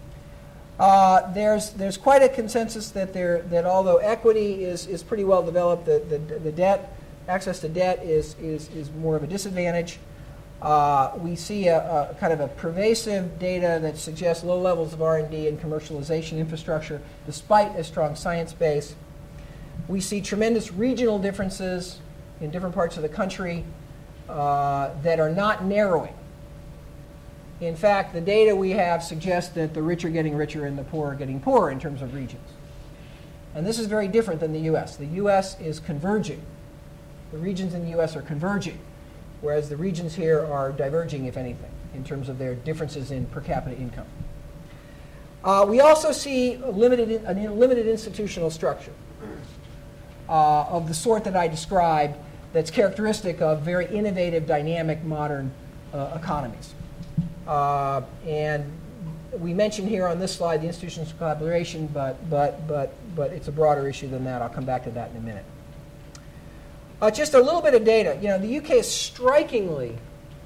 Uh, there's, there's quite a consensus that, there, that although equity is, is pretty well developed, the, the, the debt, access to debt is, is, is more of a disadvantage. Uh, we see a, a kind of a pervasive data that suggests low levels of R and D and commercialization infrastructure despite a strong science base. We see tremendous regional differences in different parts of the country uh, that are not narrowing. In fact, the data we have suggests that the rich are getting richer and the poor are getting poorer in terms of regions. And this is very different than the U S. The U S is converging. The regions in the U S are converging, whereas the regions here are diverging, if anything, in terms of their differences in per capita income. Uh, we also see a limited, a limited institutional structure uh, of the sort that I described that's characteristic of very innovative, dynamic, modern uh, economies. Uh, and we mentioned here on this slide the institutions of collaboration, but, but, but, but it's a broader issue than that. I'll come back to that in a minute. Uh, just a little bit of data. You know, the U K is strikingly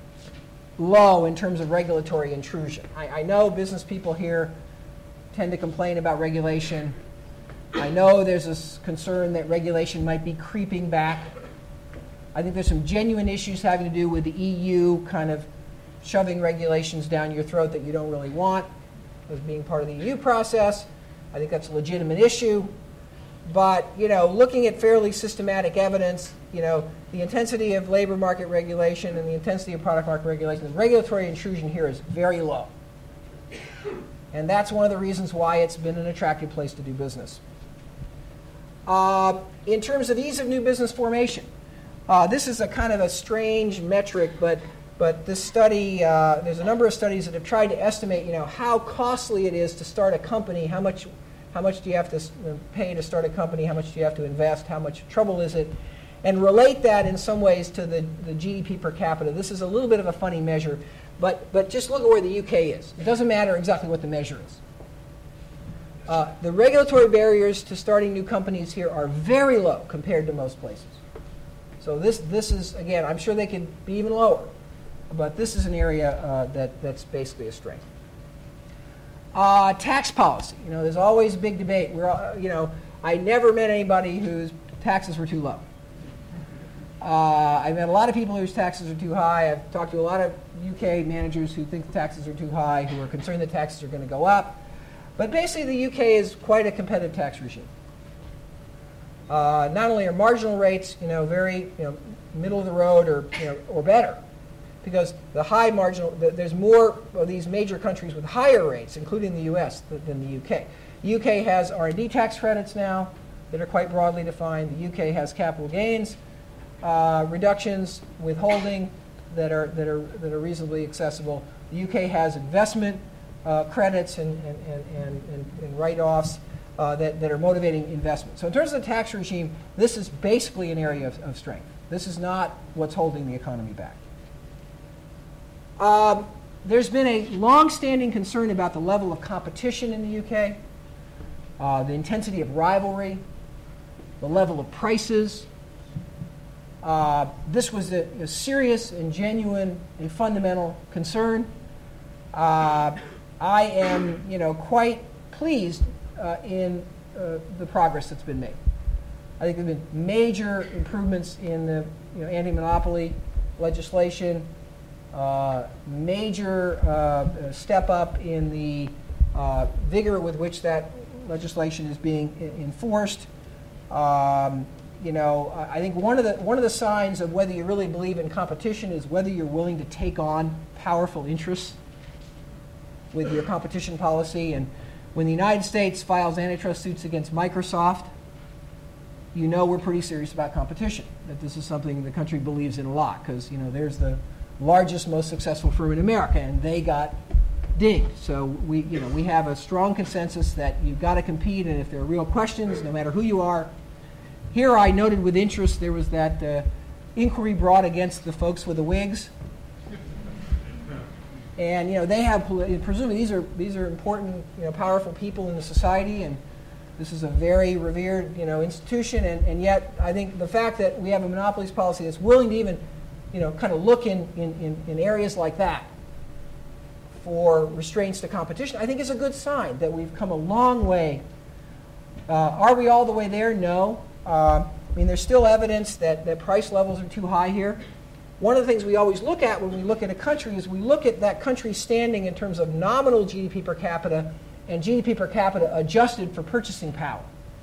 low in terms of regulatory intrusion. I, I know business people here tend to complain about regulation. I know there's this concern that regulation might be creeping back. I think there's some genuine issues having to do with the E U kind of shoving regulations down your throat that you don't really want as being part of the E U process. I think that's a legitimate issue. But, you know, looking at fairly systematic evidence, you know, the intensity of labor market regulation and the intensity of product market regulation, the regulatory intrusion here is very low. And that's one of the reasons why it's been an attractive place to do business. Uh, in terms of ease of new business formation, uh, this is a kind of a strange metric, but but this study, uh, there's a number of studies that have tried to estimate, you know, how costly it is to start a company, how much How much do you have to pay to start a company? How much do you have to invest? How much trouble is it? And relate that in some ways to the, the G D P per capita. This is a little bit of a funny measure, but, but just look at where the U K is. It doesn't matter exactly what the measure is. Uh, the regulatory barriers to starting new companies here are very low compared to most places. So this, this is, again, I'm sure they could be even lower, but this is an area uh, that, that's basically a strength. Uh, tax policy. You know, there's always a big debate. We're, uh, you know, I never met anybody whose taxes were too low. Uh, I've met a lot of people whose taxes are too high. I've talked to a lot of U K managers who think the taxes are too high, who are concerned that taxes are going to go up. But basically, the U K is quite a competitive tax regime. Uh, not only are marginal rates, you know, very, you know, middle of the road or, you know, or better, because the high marginal, the, there's more of these major countries with higher rates, including the U S, th- than the U K. The U K has R and D tax credits now that are quite broadly defined. The U K has capital gains uh, reductions, withholding that are that are that are reasonably accessible. The U K has investment uh, credits and and, and, and, and, and write-offs uh, that, that are motivating investment. So in terms of the tax regime, this is basically an area of, of strength. This is not what's holding the economy back. Um, there's been a long-standing concern about the level of competition in the U K, uh, the intensity of rivalry, the level of prices. Uh, this was a, a serious and genuine and fundamental concern. Uh, I am, you know, quite pleased uh, in uh, the progress that's been made. I think there have been major improvements in the, you know, anti-monopoly legislation. Uh, major uh, step up in the uh, vigor with which that legislation is being I- enforced. Um, you know, I think one of the one of the signs of whether you really believe in competition is whether you're willing to take on powerful interests with your competition policy. And when the United States files antitrust suits against Microsoft, you know we're pretty serious about competition. That this is something the country believes in a lot, because, you know, there's the largest, most successful firm in America, and they got dinged. So we, you know, we have a strong consensus that you've got to compete, and if there are real questions, no matter who you are. Here I noted with interest there was that uh, inquiry brought against the folks with the wigs, and, you know, they have presumably these are these are important, you know, powerful people in the society, and this is a very revered, you know, institution, and, and yet I think the fact that we have a monopolies policy that's willing to even, you know, kind of look in, in, in, in areas like that for restraints to competition, I think is a good sign that we've come a long way. Uh, are we all the way there? No. Uh, I mean, there's still evidence that, that price levels are too high here. One of the things we always look at when we look at a country is we look at that country's standing in terms of nominal G D P per capita and G D P per capita adjusted for purchasing power.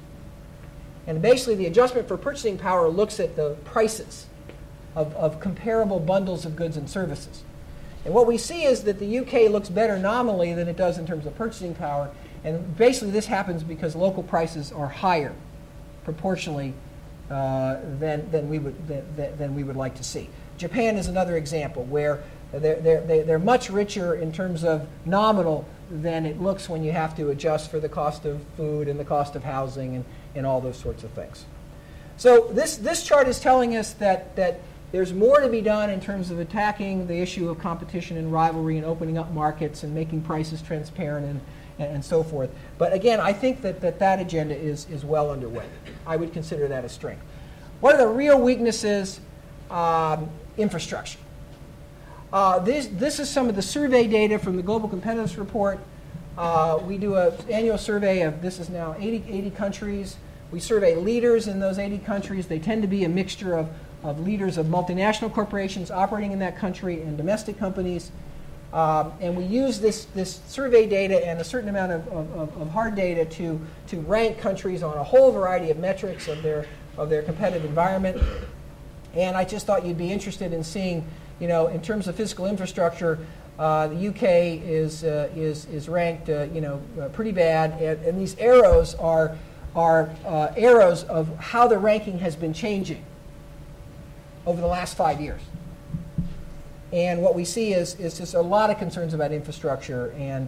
And basically the adjustment for purchasing power looks at the prices Of, of comparable bundles of goods and services. And what we see is that the U K looks better nominally than it does in terms of purchasing power, and basically this happens because local prices are higher proportionally uh, than, than, we would, than, than we would like to see. Japan is another example where they're, they're, they're much richer in terms of nominal than it looks when you have to adjust for the cost of food and the cost of housing and, and all those sorts of things. So this, this chart is telling us that, that there's more to be done in terms of attacking the issue of competition and rivalry and opening up markets and making prices transparent and, and, and so forth. But again, I think that that, that agenda is, is well underway. I would consider that a strength. What are the real weaknesses? Um, infrastructure. Uh, this, this is some of the survey data from the Global Competitiveness Report. Uh, we do an annual survey of, this is now eighty, eighty countries. We survey leaders in those eighty countries. They tend to be a mixture of of leaders of multinational corporations operating in that country and domestic companies. Um, and we use this, this survey data and a certain amount of, of, of hard data to, to rank countries on a whole variety of metrics of their, of their competitive environment. And I just thought you'd be interested in seeing, you know, in terms of physical infrastructure, uh, the U K is, uh, is, is ranked, uh, you know, uh, pretty bad. And, and these arrows are, are uh, arrows of how the ranking has been changing over the last five years. And what we see is, is just a lot of concerns about infrastructure. And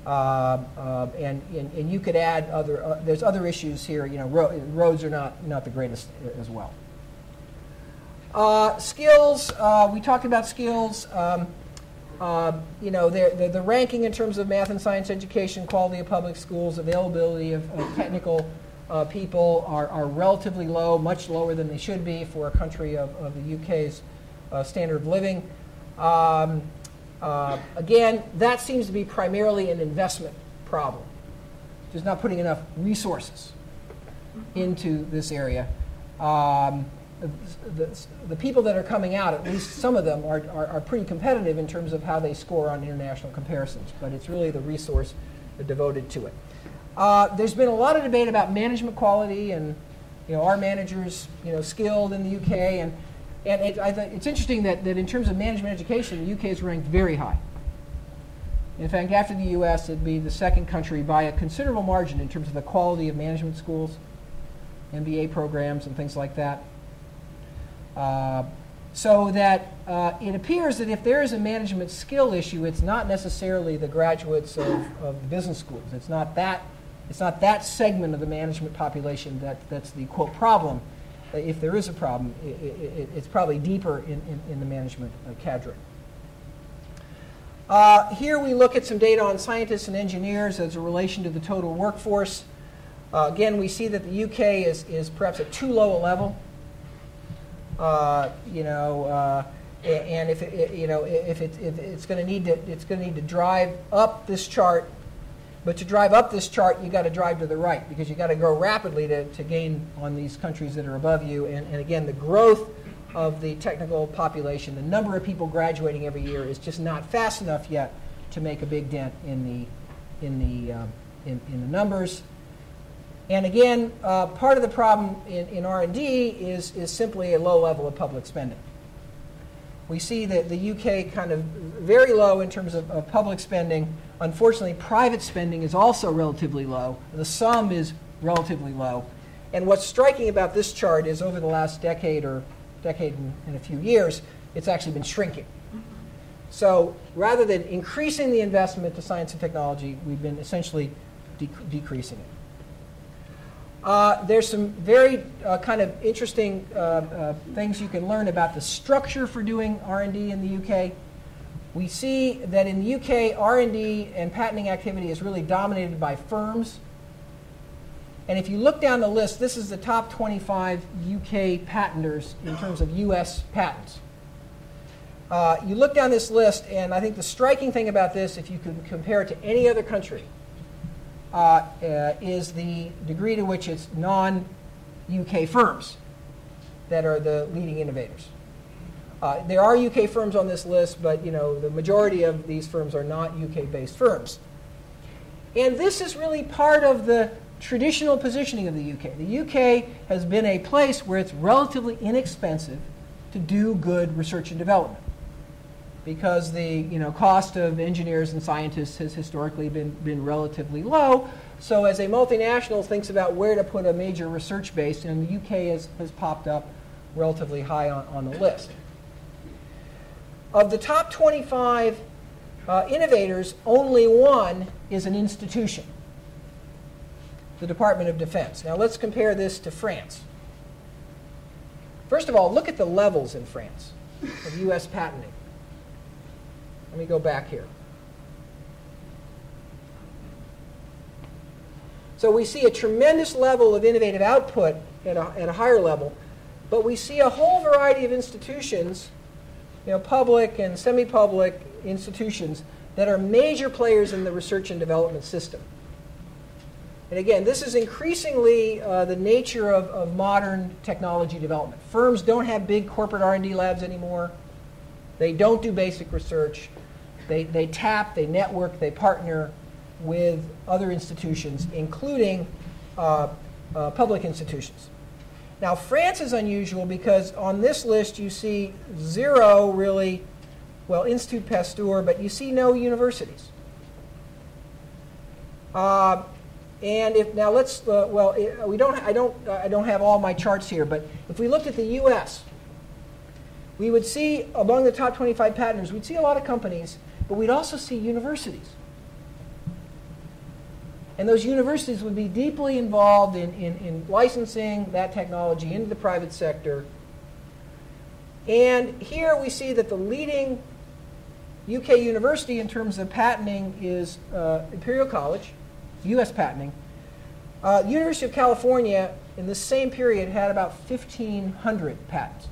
Uh, uh, and, and and you could add other. Uh, there's other issues here. You know, ro- roads are not not the greatest as well. Uh, skills. Uh, we talked about skills. Um, uh, you know, the the ranking in terms of math and science education, quality of public schools, availability of, of technical uh, people are, are relatively low, much lower than they should be for a country of, of the U K's uh, standard of living. Um, uh, again, that seems to be primarily an investment problem, just not putting enough resources into this area. Um, the, the, the people that are coming out, at least some of them, are, are, are pretty competitive in terms of how they score on international comparisons, but it's really the resource devoted to it. Uh, there's been a lot of debate about management quality, and you know, are managers you know skilled in the U K, and and it, I th- it's interesting that, that in terms of management education, the U K is ranked very high. In fact, after the U S, it'd be the second country by a considerable margin in terms of the quality of management schools, M B A programs, and things like that. Uh, so that uh, it appears that if there is a management skill issue, it's not necessarily the graduates of, of the business schools. It's not that. It's not that segment of the management population that, that's the, quote, problem. If there is a problem, it, it, it's probably deeper in, in, in the management uh, cadre. Uh, here we look at some data on scientists and engineers as a relation to the total workforce. Uh, again, we see that the U K is, is perhaps at too low a level. Uh, you know, uh, and if it, you know, if, it, if it's going to need to, it's going to need to drive up this chart. But to drive up this chart, you got to drive to the right, because you got to grow rapidly to, to gain on these countries that are above you. And, and again, the growth of the technical population, the number of people graduating every year, is just not fast enough yet to make a big dent in the in the um, in, in the numbers. And again, uh, part of the problem in, in R and D is is simply a low level of public spending. We see that the U K kind of very low in terms of, of public spending. Unfortunately, private spending is also relatively low. The sum is relatively low. And what's striking about this chart is over the last decade or decade and, and a few years, it's actually been shrinking. So rather than increasing the investment to science and technology, we've been essentially dec- decreasing it. Uh, there's some very uh, kind of interesting uh, uh, things you can learn about the structure for doing R and D in the U K. We see that in the U K, R and D and patenting activity is really dominated by firms. And if you look down the list, this is the top twenty-five U K patenters in terms of U S patents. Uh, you look down this list, and I think the striking thing about this, if you could compare it to any other country, uh, uh, is the degree to which it's non-U K firms that are the leading innovators. Uh, there are U K firms on this list, but you know the majority of these firms are not U K-based firms. And this is really part of the traditional positioning of the U K. The U K has been a place where it's relatively inexpensive to do good research and development, because the you know cost of engineers and scientists has historically been, been relatively low. So as a multinational thinks about where to put a major research base, and the U K has, has popped up relatively high on, on the list. Of the top twenty-five uh, innovators, only one is an institution, the Department of Defense. Now let's compare this to France. First of all, look at the levels in France of U S patenting. Let me go back here. So we see a tremendous level of innovative output at a, at a higher level, but we see a whole variety of institutions, you know, public and semi-public institutions that are major players in the research and development system. And again, this is increasingly uh, the nature of, of modern technology development. Firms don't have big corporate R and D labs anymore. They don't do basic research. They, they tap, they network, they partner with other institutions, including uh, uh, public institutions. Now, France is unusual because on this list you see zero really, well, Institut Pasteur, but you see no universities. Uh, and if now let's uh, well, we don't. I don't. I don't have all my charts here, but if we looked at the U S, we would see among the top twenty-five patenters, we'd see a lot of companies, but we'd also see universities. And those universities would be deeply involved in, in, in licensing that technology into the private sector. And here we see that the leading U K university in terms of patenting is uh, Imperial College, U S patenting. Uh, the University of California in the same period had about fifteen hundred patents.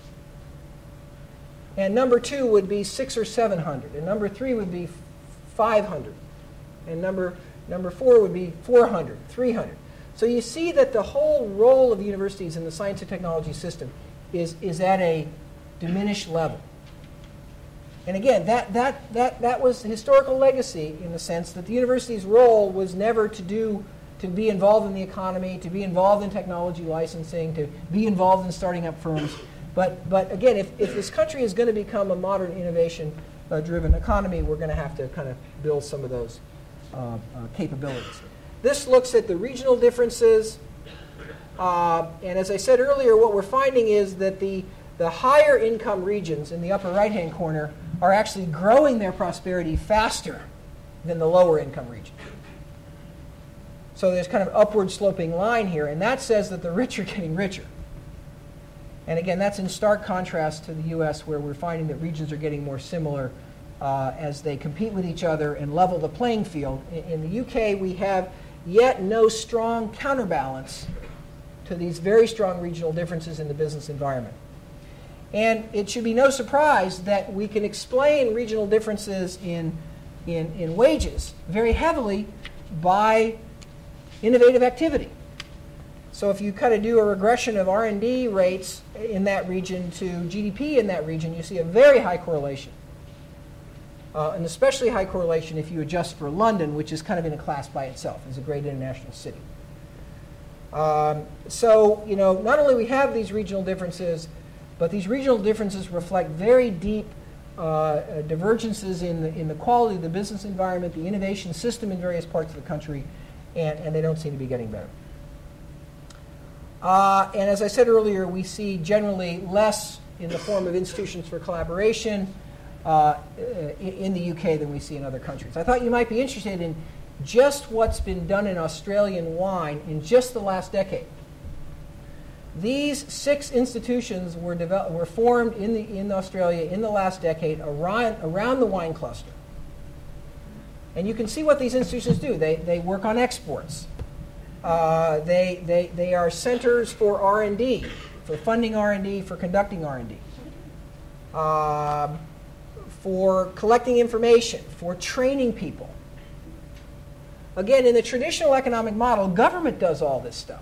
And number two would be six or seven hundred. And number three would be five hundred. And number Number four would be four hundred, three hundred. So you see that the whole role of universities in the science and technology system is, is at a diminished level. And again, that, that, that, that was historical legacy in the sense that the university's role was never to do, to be involved in the economy, to be involved in technology licensing, to be involved in starting up firms. But, but again, if, if this country is going to become a modern innovation-driven uh, economy, we're going to have to kind of build some of those Uh, uh, capabilities. This looks at the regional differences, uh, and as I said earlier, what we're finding is that the, the higher income regions in the upper right-hand corner are actually growing their prosperity faster than the lower income regions. So there's kind of upward sloping line here, and that says that the rich are getting richer. And again, that's in stark contrast to the U S, where we're finding that regions are getting more similar Uh, as they compete with each other and level the playing field. In, in the U K, we have yet no strong counterbalance to these very strong regional differences in the business environment. And it should be no surprise that we can explain regional differences in, in, in wages very heavily by innovative activity. So if you kind of do a regression of R and D rates in that region to G D P in that region, you see a very high correlation. Uh, and especially high correlation if you adjust for London, which is kind of in a class by itself, is a great international city. Um, so, you know, not only we have these regional differences, but these regional differences reflect very deep uh, divergences in the, in the quality of the business environment, the innovation system in various parts of the country, and, and they don't seem to be getting better. Uh, and as I said earlier, we see generally less in the form of institutions for collaboration Uh, in the U K than we see in other countries. I thought you might be interested in just what's been done in Australian wine in just the last decade. These six institutions were developed, were formed in the in Australia in the last decade around around the wine cluster. And you can see what these institutions do. They they work on exports. Uh, they they they are centers for R and D, for funding R and D, for conducting R and D. Uh, for collecting information, for training people. Again, in the traditional economic model, government does all this stuff.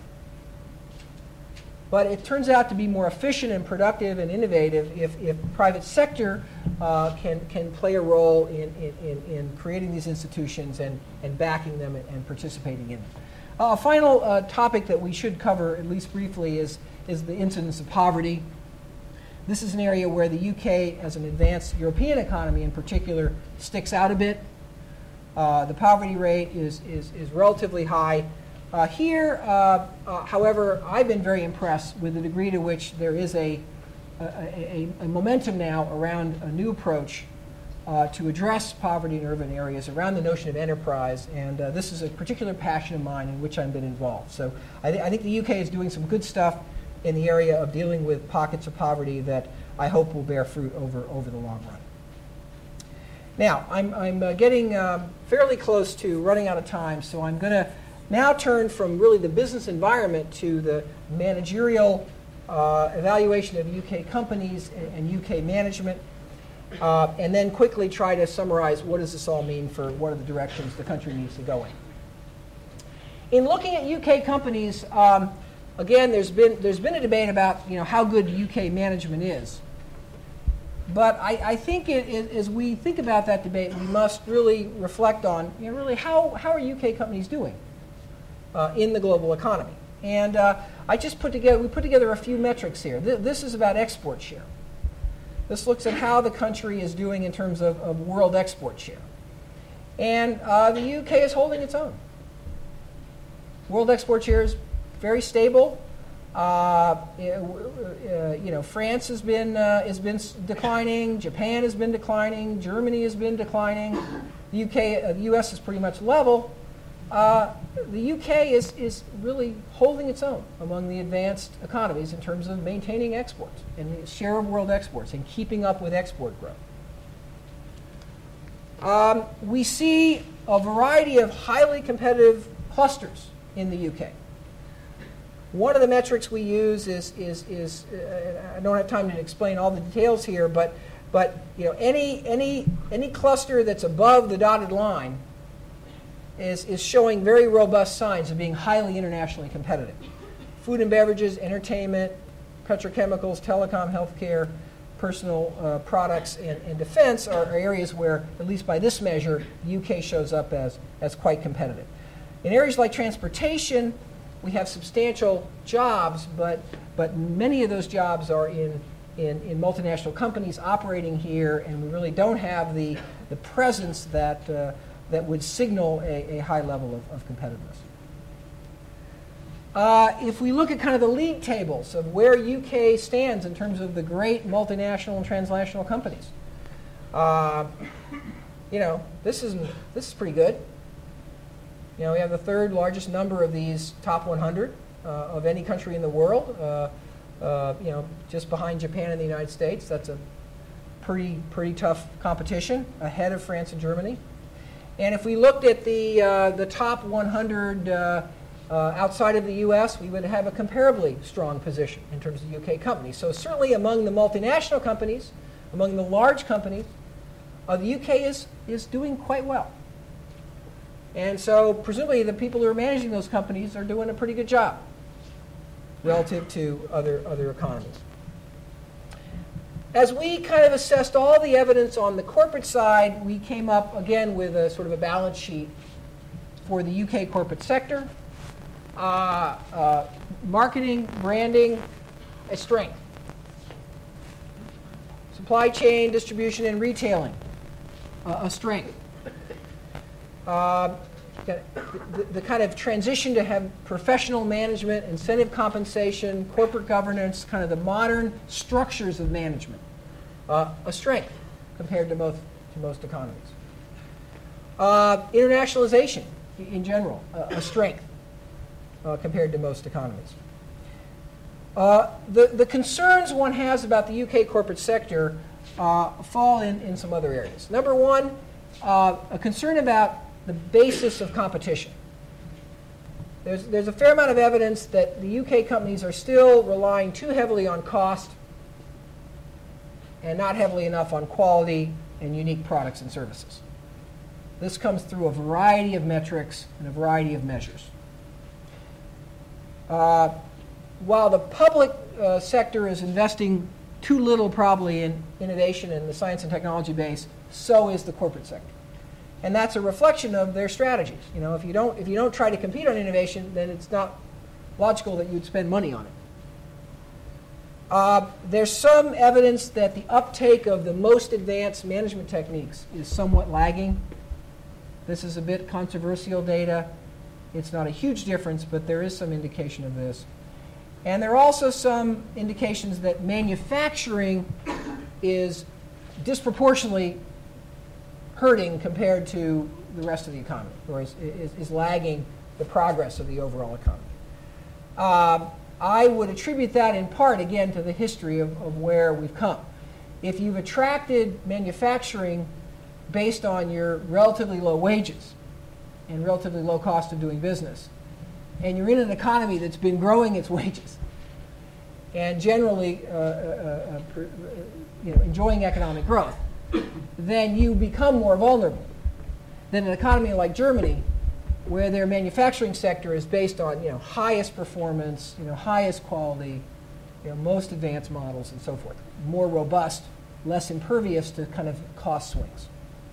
But it turns out to be more efficient and productive and innovative if, if private sector uh, can, can play a role in, in, in creating these institutions and, and backing them and, and participating in them. Uh, a final uh, topic that we should cover, at least briefly, is, is the incidence of poverty. This is an area where the U K, as an advanced European economy in particular, sticks out a bit. Uh, the poverty rate is, is, is relatively high. Uh, here, uh, uh, however, I've been very impressed with the degree to which there is a, a, a, a momentum now around a new approach uh, to address poverty in urban areas, around the notion of enterprise, and uh, this is a particular passion of mine in which I've been involved. So I, th- I think the U K is doing some good stuff in the area of dealing with pockets of poverty that I hope will bear fruit over, over the long run. Now, I'm, I'm uh, getting um, fairly close to running out of time, so I'm going to now turn from really the business environment to the managerial uh, evaluation of U K companies and, and U K management, uh, and then quickly try to summarize what does this all mean for what are the directions the country needs to go in. In looking at U K companies, um, again, there's been there's been a debate about you know how good U K management is. But I, I think it, it, as we think about that debate, we must really reflect on you know, really how, how are U K companies doing uh, in the global economy. And uh, I just put together we put together a few metrics here. Th- this is about export share. This looks at how the country is doing in terms of, of world export share. And uh, the U K is holding its own. World export share is very stable. Uh, you know, France has been uh, has been declining. Japan has been declining. Germany has been declining. The U K, uh, the U S is pretty much level. uh, the U K is, is really holding its own among the advanced economies in terms of maintaining exports and the share of world exports and keeping up with export growth. Um, we see a variety of highly competitive clusters in the U K. One of the metrics we use is, is, is uh, I don't have time to explain all the details here, but, but you know, any, any, any cluster that's above the dotted line is, is showing very robust signs of being highly internationally competitive. Food and beverages, entertainment, petrochemicals, telecom, healthcare, personal uh, products, and, and defense are, are areas where, at least by this measure, the U K shows up as, as quite competitive. In areas like transportation, we have substantial jobs, but, but many of those jobs are in, in, in multinational companies operating here, and we really don't have the, the presence that, uh, that would signal a, a high level of, of competitiveness. Uh, if we look at kind of the league tables of where U K stands in terms of the great multinational and transnational companies, uh, you know, this is, this is pretty good. You know, we have the third largest number of these top one hundred uh, of any country in the world, uh, uh, you know, just behind Japan and the United States. That's a pretty, pretty tough competition, ahead of France and Germany. And if we looked at the, uh, the top one hundred uh, uh, outside of the U S, we would have a comparably strong position in terms of U K companies. So certainly among the multinational companies, among the large companies, uh, the U K is, is doing quite well. And so presumably the people who are managing those companies are doing a pretty good job relative to other, other economies. As we kind of assessed all the evidence on the corporate side, we came up again with a sort of a balance sheet for the U K corporate sector. Uh, uh, marketing, branding, a strength. Supply chain, distribution, and retailing, uh, a strength. Uh, the, the kind of transition to have professional management, incentive compensation, corporate governance, kind of the modern structures of management, uh, a strength compared to most, to most economies. Uh, internationalization in general, uh, a strength uh, compared to most economies. Uh, the, the concerns one has about the U K corporate sector uh, fall in, in some other areas. Number one, uh, a concern about the basis of competition. There's, there's a fair amount of evidence that the U K companies are still relying too heavily on cost and not heavily enough on quality and unique products and services. This comes through a variety of metrics and a variety of measures. Uh, while the public uh, sector is investing too little probably in innovation in the science and technology base, so is the corporate sector. And that's a reflection of their strategies. You know, if you don't, if you don't try to compete on innovation, then it's not logical that you'd spend money on it. Uh, there's some evidence that the uptake of the most advanced management techniques is somewhat lagging. This is a bit controversial data. It's not a huge difference, but there is some indication of this. And there are also some indications that manufacturing is disproportionately hurting compared to the rest of the economy, or is, is, is lagging the progress of the overall economy. Um, I would attribute that in part, again, to the history of, of where we've come. If you've attracted manufacturing based on your relatively low wages and relatively low cost of doing business, and you're in an economy that's been growing its wages and generally uh, uh, uh, you know, enjoying economic growth, then you become more vulnerable than an economy like Germany, where their manufacturing sector is based on, you know, highest performance, you know, highest quality, you know, most advanced models and so forth, more robust, less impervious to kind of cost swings.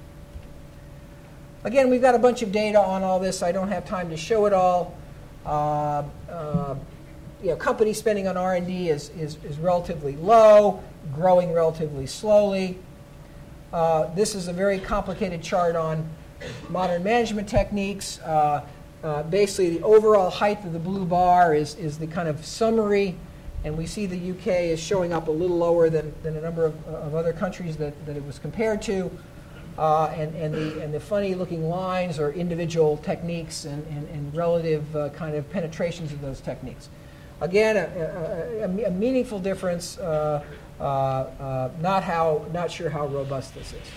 Again, we've got a bunch of data on all this. I don't have time to show it all. Uh, uh, you know, company spending on R and D is, is, is relatively low, growing relatively slowly. Uh, this is a very complicated chart on modern management techniques. Uh, uh, basically, the overall height of the blue bar is, is the kind of summary, and we see the U K is showing up a little lower than, than a number of, of other countries that, that it was compared to. uh, and, and, the, and the funny-looking lines are individual techniques and, and, and relative uh, kind of penetrations of those techniques. Again, a, a, a meaningful difference, uh, uh, uh, not, how, not sure how robust this is.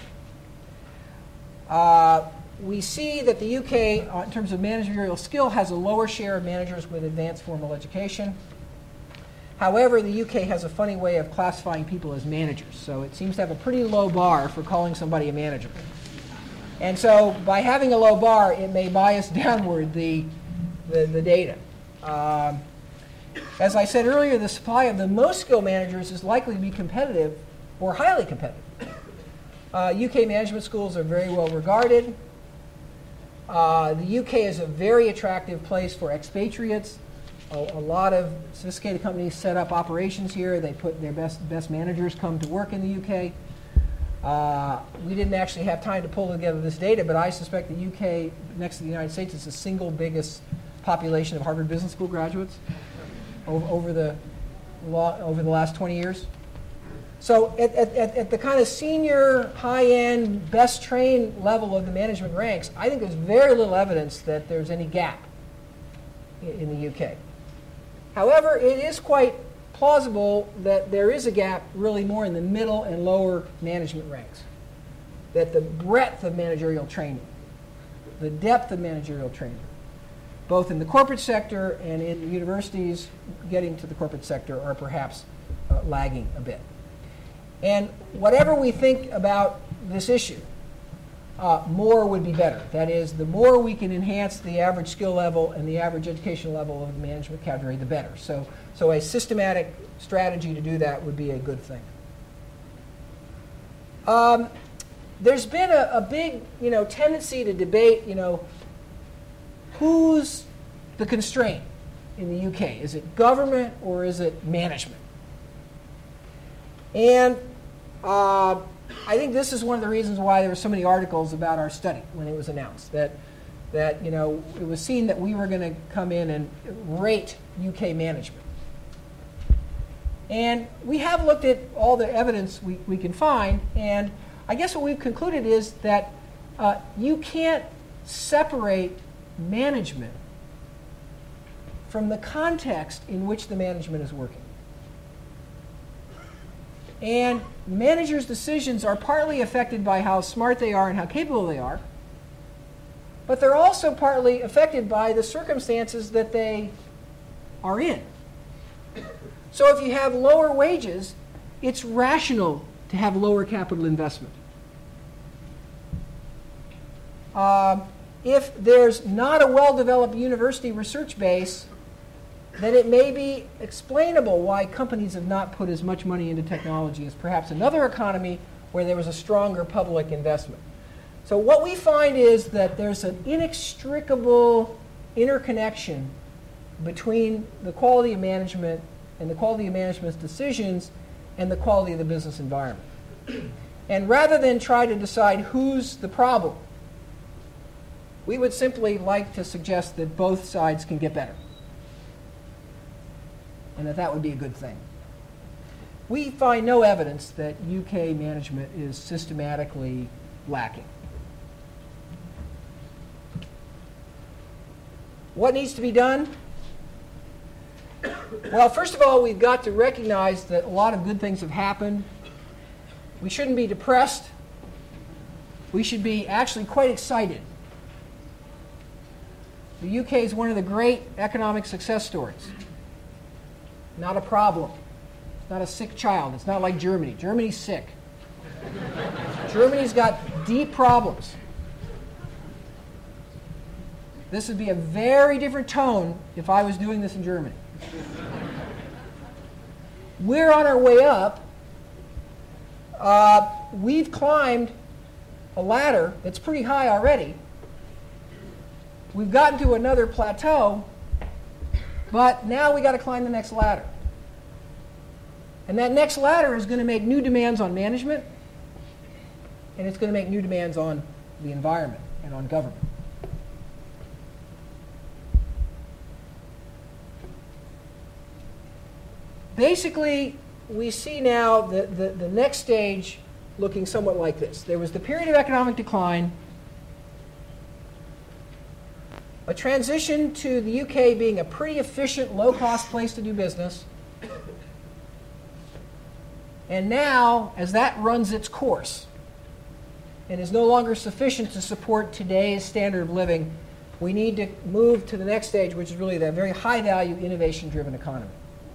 Uh, we see that the U K, uh, in terms of managerial skill, has a lower share of managers with advanced formal education. However, the U K has a funny way of classifying people as managers, so it seems to have a pretty low bar for calling somebody a manager. And so by having a low bar, it may bias downward the, the, the data. Um, as I said earlier, the supply of the most skilled managers is likely to be competitive or highly competitive. Uh, U K management schools are very well regarded. Uh, the U K is a very attractive place for expatriates. A, a lot of sophisticated companies set up operations here. They put their best, best managers come to work in the U K. Uh, we didn't actually have time to pull together this data, but I suspect the U K, next to the United States, is the single biggest population of Harvard Business School graduates over, over, the, over the last twenty years. So at, at, at the kind of senior, high-end, best-trained level of the management ranks, I think there's very little evidence that there's any gap in, in the U K. However, it is quite plausible that there is a gap really more in the middle and lower management ranks. That the breadth of managerial training, the depth of managerial training, both in the corporate sector and in the universities getting to the corporate sector are perhaps uh, lagging a bit. And whatever we think about this issue, uh, more would be better. That is, the more we can enhance the average skill level and the average education level of the management cadre, the better. So, so a systematic strategy to do that would be a good thing. Um, there's been a, a big, you know, tendency to debate, you know, who's the constraint in the U K? Is it government or is it management? And uh, I think this is one of the reasons why there were so many articles about our study when it was announced, that, that you know, it was seen that we were going to come in and rate U K management. And we have looked at all the evidence we, we can find, and I guess what we've concluded is that uh, you can't separate management from the context in which the management is working. And managers' decisions are partly affected by how smart they are and how capable they are, but they're also partly affected by the circumstances that they are in. So if you have lower wages, it's rational to have lower capital investment. Uh, if there's not a well-developed university research base, then it may be explainable why companies have not put as much money into technology as perhaps another economy where there was a stronger public investment. So what we find is that there's an inextricable interconnection between the quality of management and the quality of management's decisions and the quality of the business environment. And rather than try to decide who's the problem, we would simply like to suggest that both sides can get better, and that that would be a good thing. We find no evidence that U K management is systematically lacking. What needs to be done? Well, first of all, we've got to recognize that a lot of good things have happened. We shouldn't be depressed. We should be actually quite excited. The U K is one of the great economic success stories. Not a problem. It's not a sick child. It's not like Germany. Germany's sick. Germany's got deep problems. This would be a very different tone if I was doing this in Germany. We're on our way up. Uh, we've climbed a ladder that's pretty high already. We've gotten to another plateau, but now we got to climb the next ladder. And that next ladder is going to make new demands on management, and it's going to make new demands on the environment and on government. Basically, we see now that the, the next stage looking somewhat like this. There was the period of economic decline, a transition to the U K being a pretty efficient, low-cost place to do business. And now, as that runs its course and is no longer sufficient to support today's standard of living, we need to move to the next stage, which is really that very high-value, innovation-driven economy.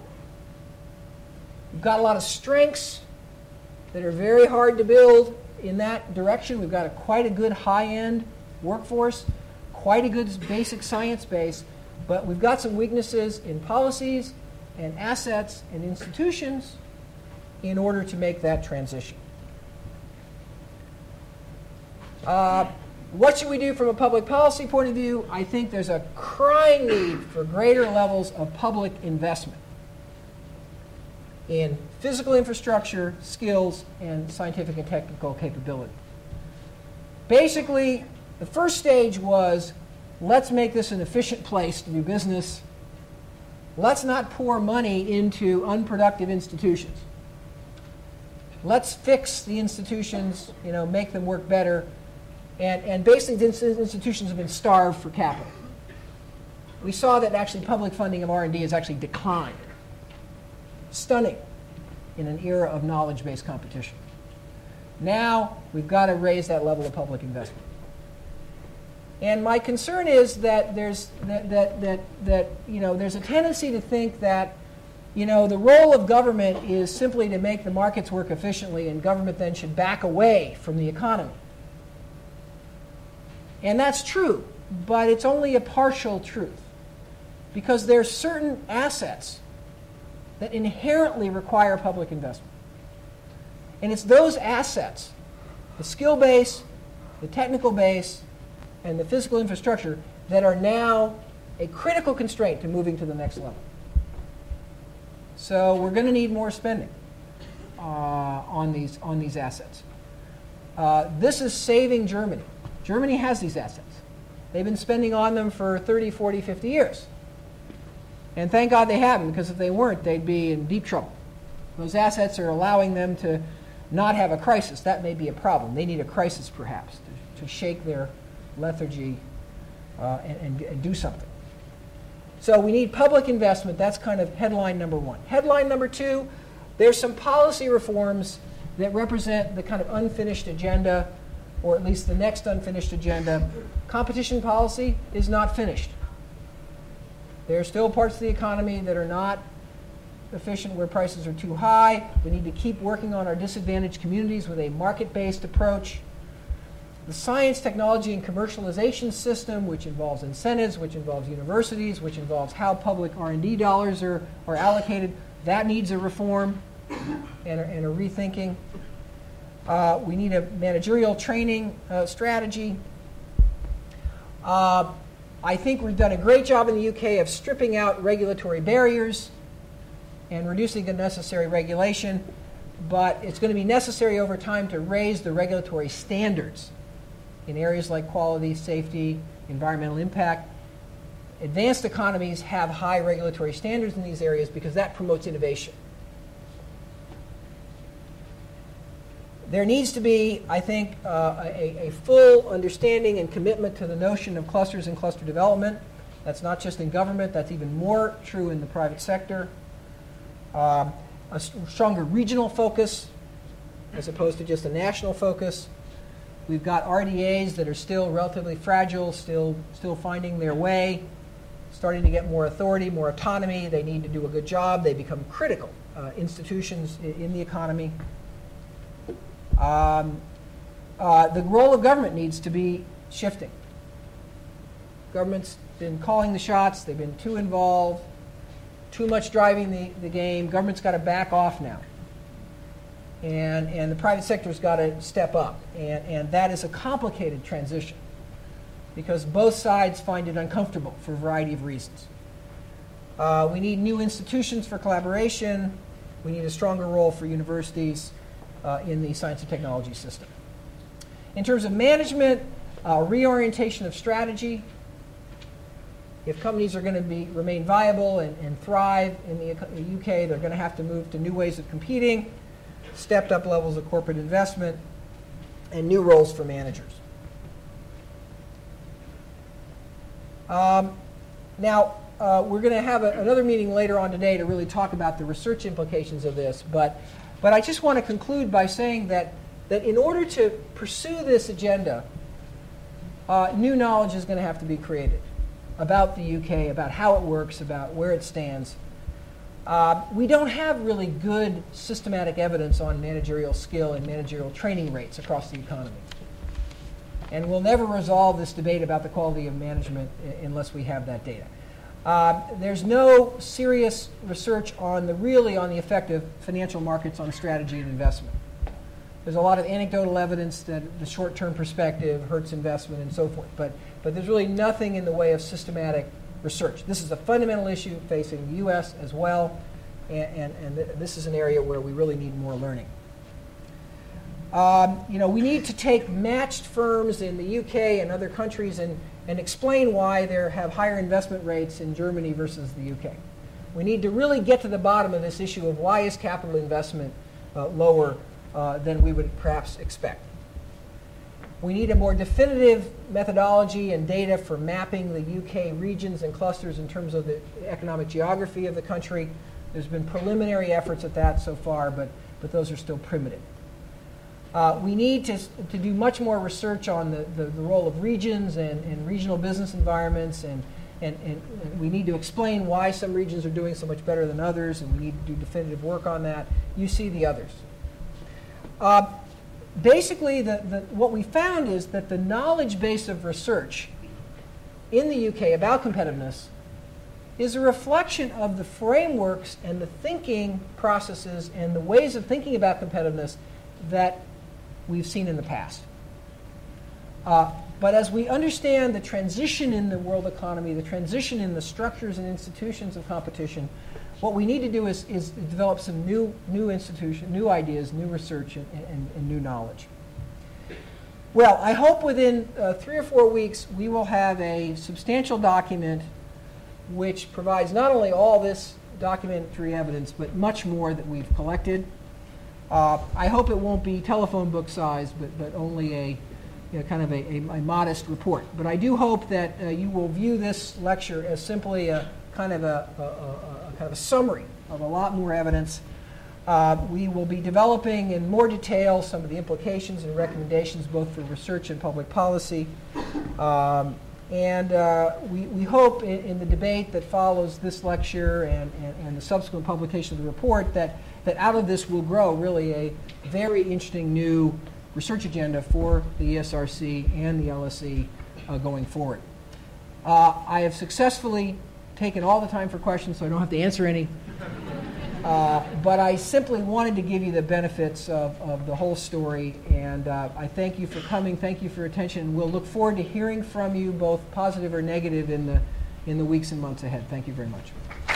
We've got a lot of strengths that are very hard to build in that direction. We've got a, quite a good high-end workforce, quite a good basic science base, but we've got some weaknesses in policies and assets and institutions in order to make that transition. Uh, what should we do from a public policy point of view? I think there's a crying need for greater levels of public investment in physical infrastructure, skills, and scientific and technical capability. Basically, the first stage was, let's make this an efficient place to do business. Let's not pour money into unproductive institutions. Let's fix the institutions, you know, make them work better. And, and basically, the institutions have been starved for capital. We saw that actually public funding of R and D has actually declined. Stunning in an era of knowledge-based competition. Now, we've got to raise that level of public investment. And my concern is that there's that, that, that, that you know, there's a tendency to think that, you know, the role of government is simply to make the markets work efficiently, and government then should back away from the economy. And that's true, but it's only a partial truth, because there are certain assets that inherently require public investment. And it's those assets, the skill base, the technical base, and the physical infrastructure, that are now a critical constraint to moving to the next level. So we're going to need more spending uh, on these on these assets. Uh, this is saving Germany. Germany has these assets. They've been spending on them for thirty, forty, fifty years. And thank God they haven't, because if they weren't, they'd be in deep trouble. Those assets are allowing them to not have a crisis. That may be a problem. They need a crisis, perhaps, to, to shake their lethargy uh, and, and, and do something. So we need public investment. That's kind of headline number one. Headline number two, there's some policy reforms that represent the kind of unfinished agenda, or at least the next unfinished agenda. Competition policy is not finished. There are still parts of the economy that are not efficient, where prices are too high. We need to keep working on our disadvantaged communities with a market-based approach. The science, technology, and commercialization system, which involves incentives, which involves universities, which involves how public R and D dollars are, are allocated, that needs a reform and a, and a rethinking. Uh, we need a managerial training uh, strategy. Uh, I think we've done a great job in the U K of stripping out regulatory barriers and reducing unnecessary regulation, but it's going to be necessary over time to raise the regulatory standards in areas like quality, safety, environmental impact. Advanced economies have high regulatory standards in these areas because that promotes innovation. There needs to be, I think, uh, a, a full understanding and commitment to the notion of clusters and cluster development. That's not just in government, that's even more true in the private sector. Um, a stronger regional focus as opposed to just a national focus. We've got R D As that are still relatively fragile, still, still finding their way, starting to get more authority, more autonomy. They need to do a good job. They become critical uh, institutions in the economy. Um, uh, the role of government needs to be shifting. Government's been calling the shots. They've been too involved, too much driving the, the game. Government's got to back off now. And, and the private sector's got to step up. And, and that is a complicated transition because both sides find it uncomfortable for a variety of reasons. Uh, we need new institutions for collaboration. We need a stronger role for universities uh, in the science and technology system. In terms of management, uh, reorientation of strategy. If companies are going to be remain viable and, and thrive in the U K, they're going to have to move to new ways of competing. stepped up levels of corporate investment, and new roles for managers. Um, now, uh, we're going to have a, another meeting later on today to really talk about the research implications of this, but, but I just want to conclude by saying that, that in order to pursue this agenda, uh, new knowledge is going to have to be created about the U K, about how it works, about where it stands. Uh, we don't have really good systematic evidence on managerial skill and managerial training rates across the economy. And we'll never resolve this debate about the quality of management I- unless we have that data. Uh, there's no serious research on the really on the effect of financial markets on strategy and investment. There's a lot of anecdotal evidence that the short-term perspective hurts investment and so forth, but, but there's really nothing in the way of systematic research. This is a fundamental issue facing the U S as well, and, and, and th- this is an area where we really need more learning. Um, you know, we need to take matched firms in the U K and other countries and, and explain why they have higher investment rates in Germany versus the U K. We need to really get to the bottom of this issue of why is capital investment uh, lower uh, than we would perhaps expect. We need a more definitive methodology and data for mapping the U K regions and clusters in terms of the economic geography of the country. There's been preliminary efforts at that so far, but, but those are still primitive. Uh, we need to, to do much more research on the, the, the role of regions and, and regional business environments, and, and, and, and we need to explain why some regions are doing so much better than others, and we need to do definitive work on that. You see the others. Uh, basically, the, the, what we found is that the knowledge base of research in the U K about competitiveness is a reflection of the frameworks and the thinking processes and the ways of thinking about competitiveness that we've seen in the past. Uh, but as we understand the transition in the world economy, the transition in the structures and institutions of competition, what we need to do is, is develop some new, new institution, new ideas, new research, and, and, and new knowledge. Well, I hope within uh, three or four weeks we will have a substantial document which provides not only all this documentary evidence, but much more that we've collected. Uh, I hope it won't be telephone book size, but, but only a you know, kind of a, a, a modest report. But I do hope that uh, you will view this lecture as simply a kind of a, a, a, a kind of a summary of a lot more evidence. Uh, we will be developing in more detail some of the implications and recommendations both for research and public policy. Um, and uh, we, we hope in, in the debate that follows this lecture and, and, and the subsequent publication of the report that that out of this will grow really a very interesting new research agenda for the E S R C and the L S E uh, going forward. Uh, I have successfully taken all the time for questions, so I don't have to answer any. Uh, but I simply wanted to give you the benefits of, of the whole story, and uh, I thank you for coming. Thank you for your attention. We'll look forward to hearing from you, both positive or negative, in the in the weeks and months ahead. Thank you very much.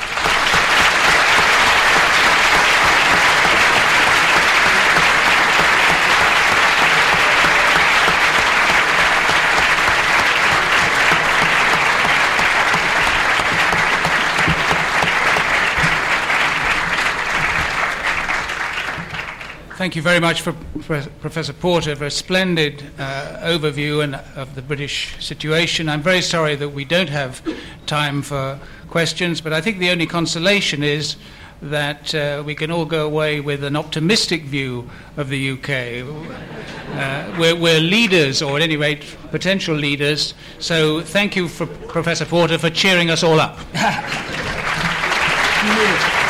Thank you very much for, for Professor Porter for a splendid uh, overview and, of the British situation. I'm very sorry that we don't have time for questions, but I think the only consolation is that uh, we can all go away with an optimistic view of the U K. Uh, we're, we're leaders, or at any rate, potential leaders. So thank you, for Professor Porter, for cheering us all up.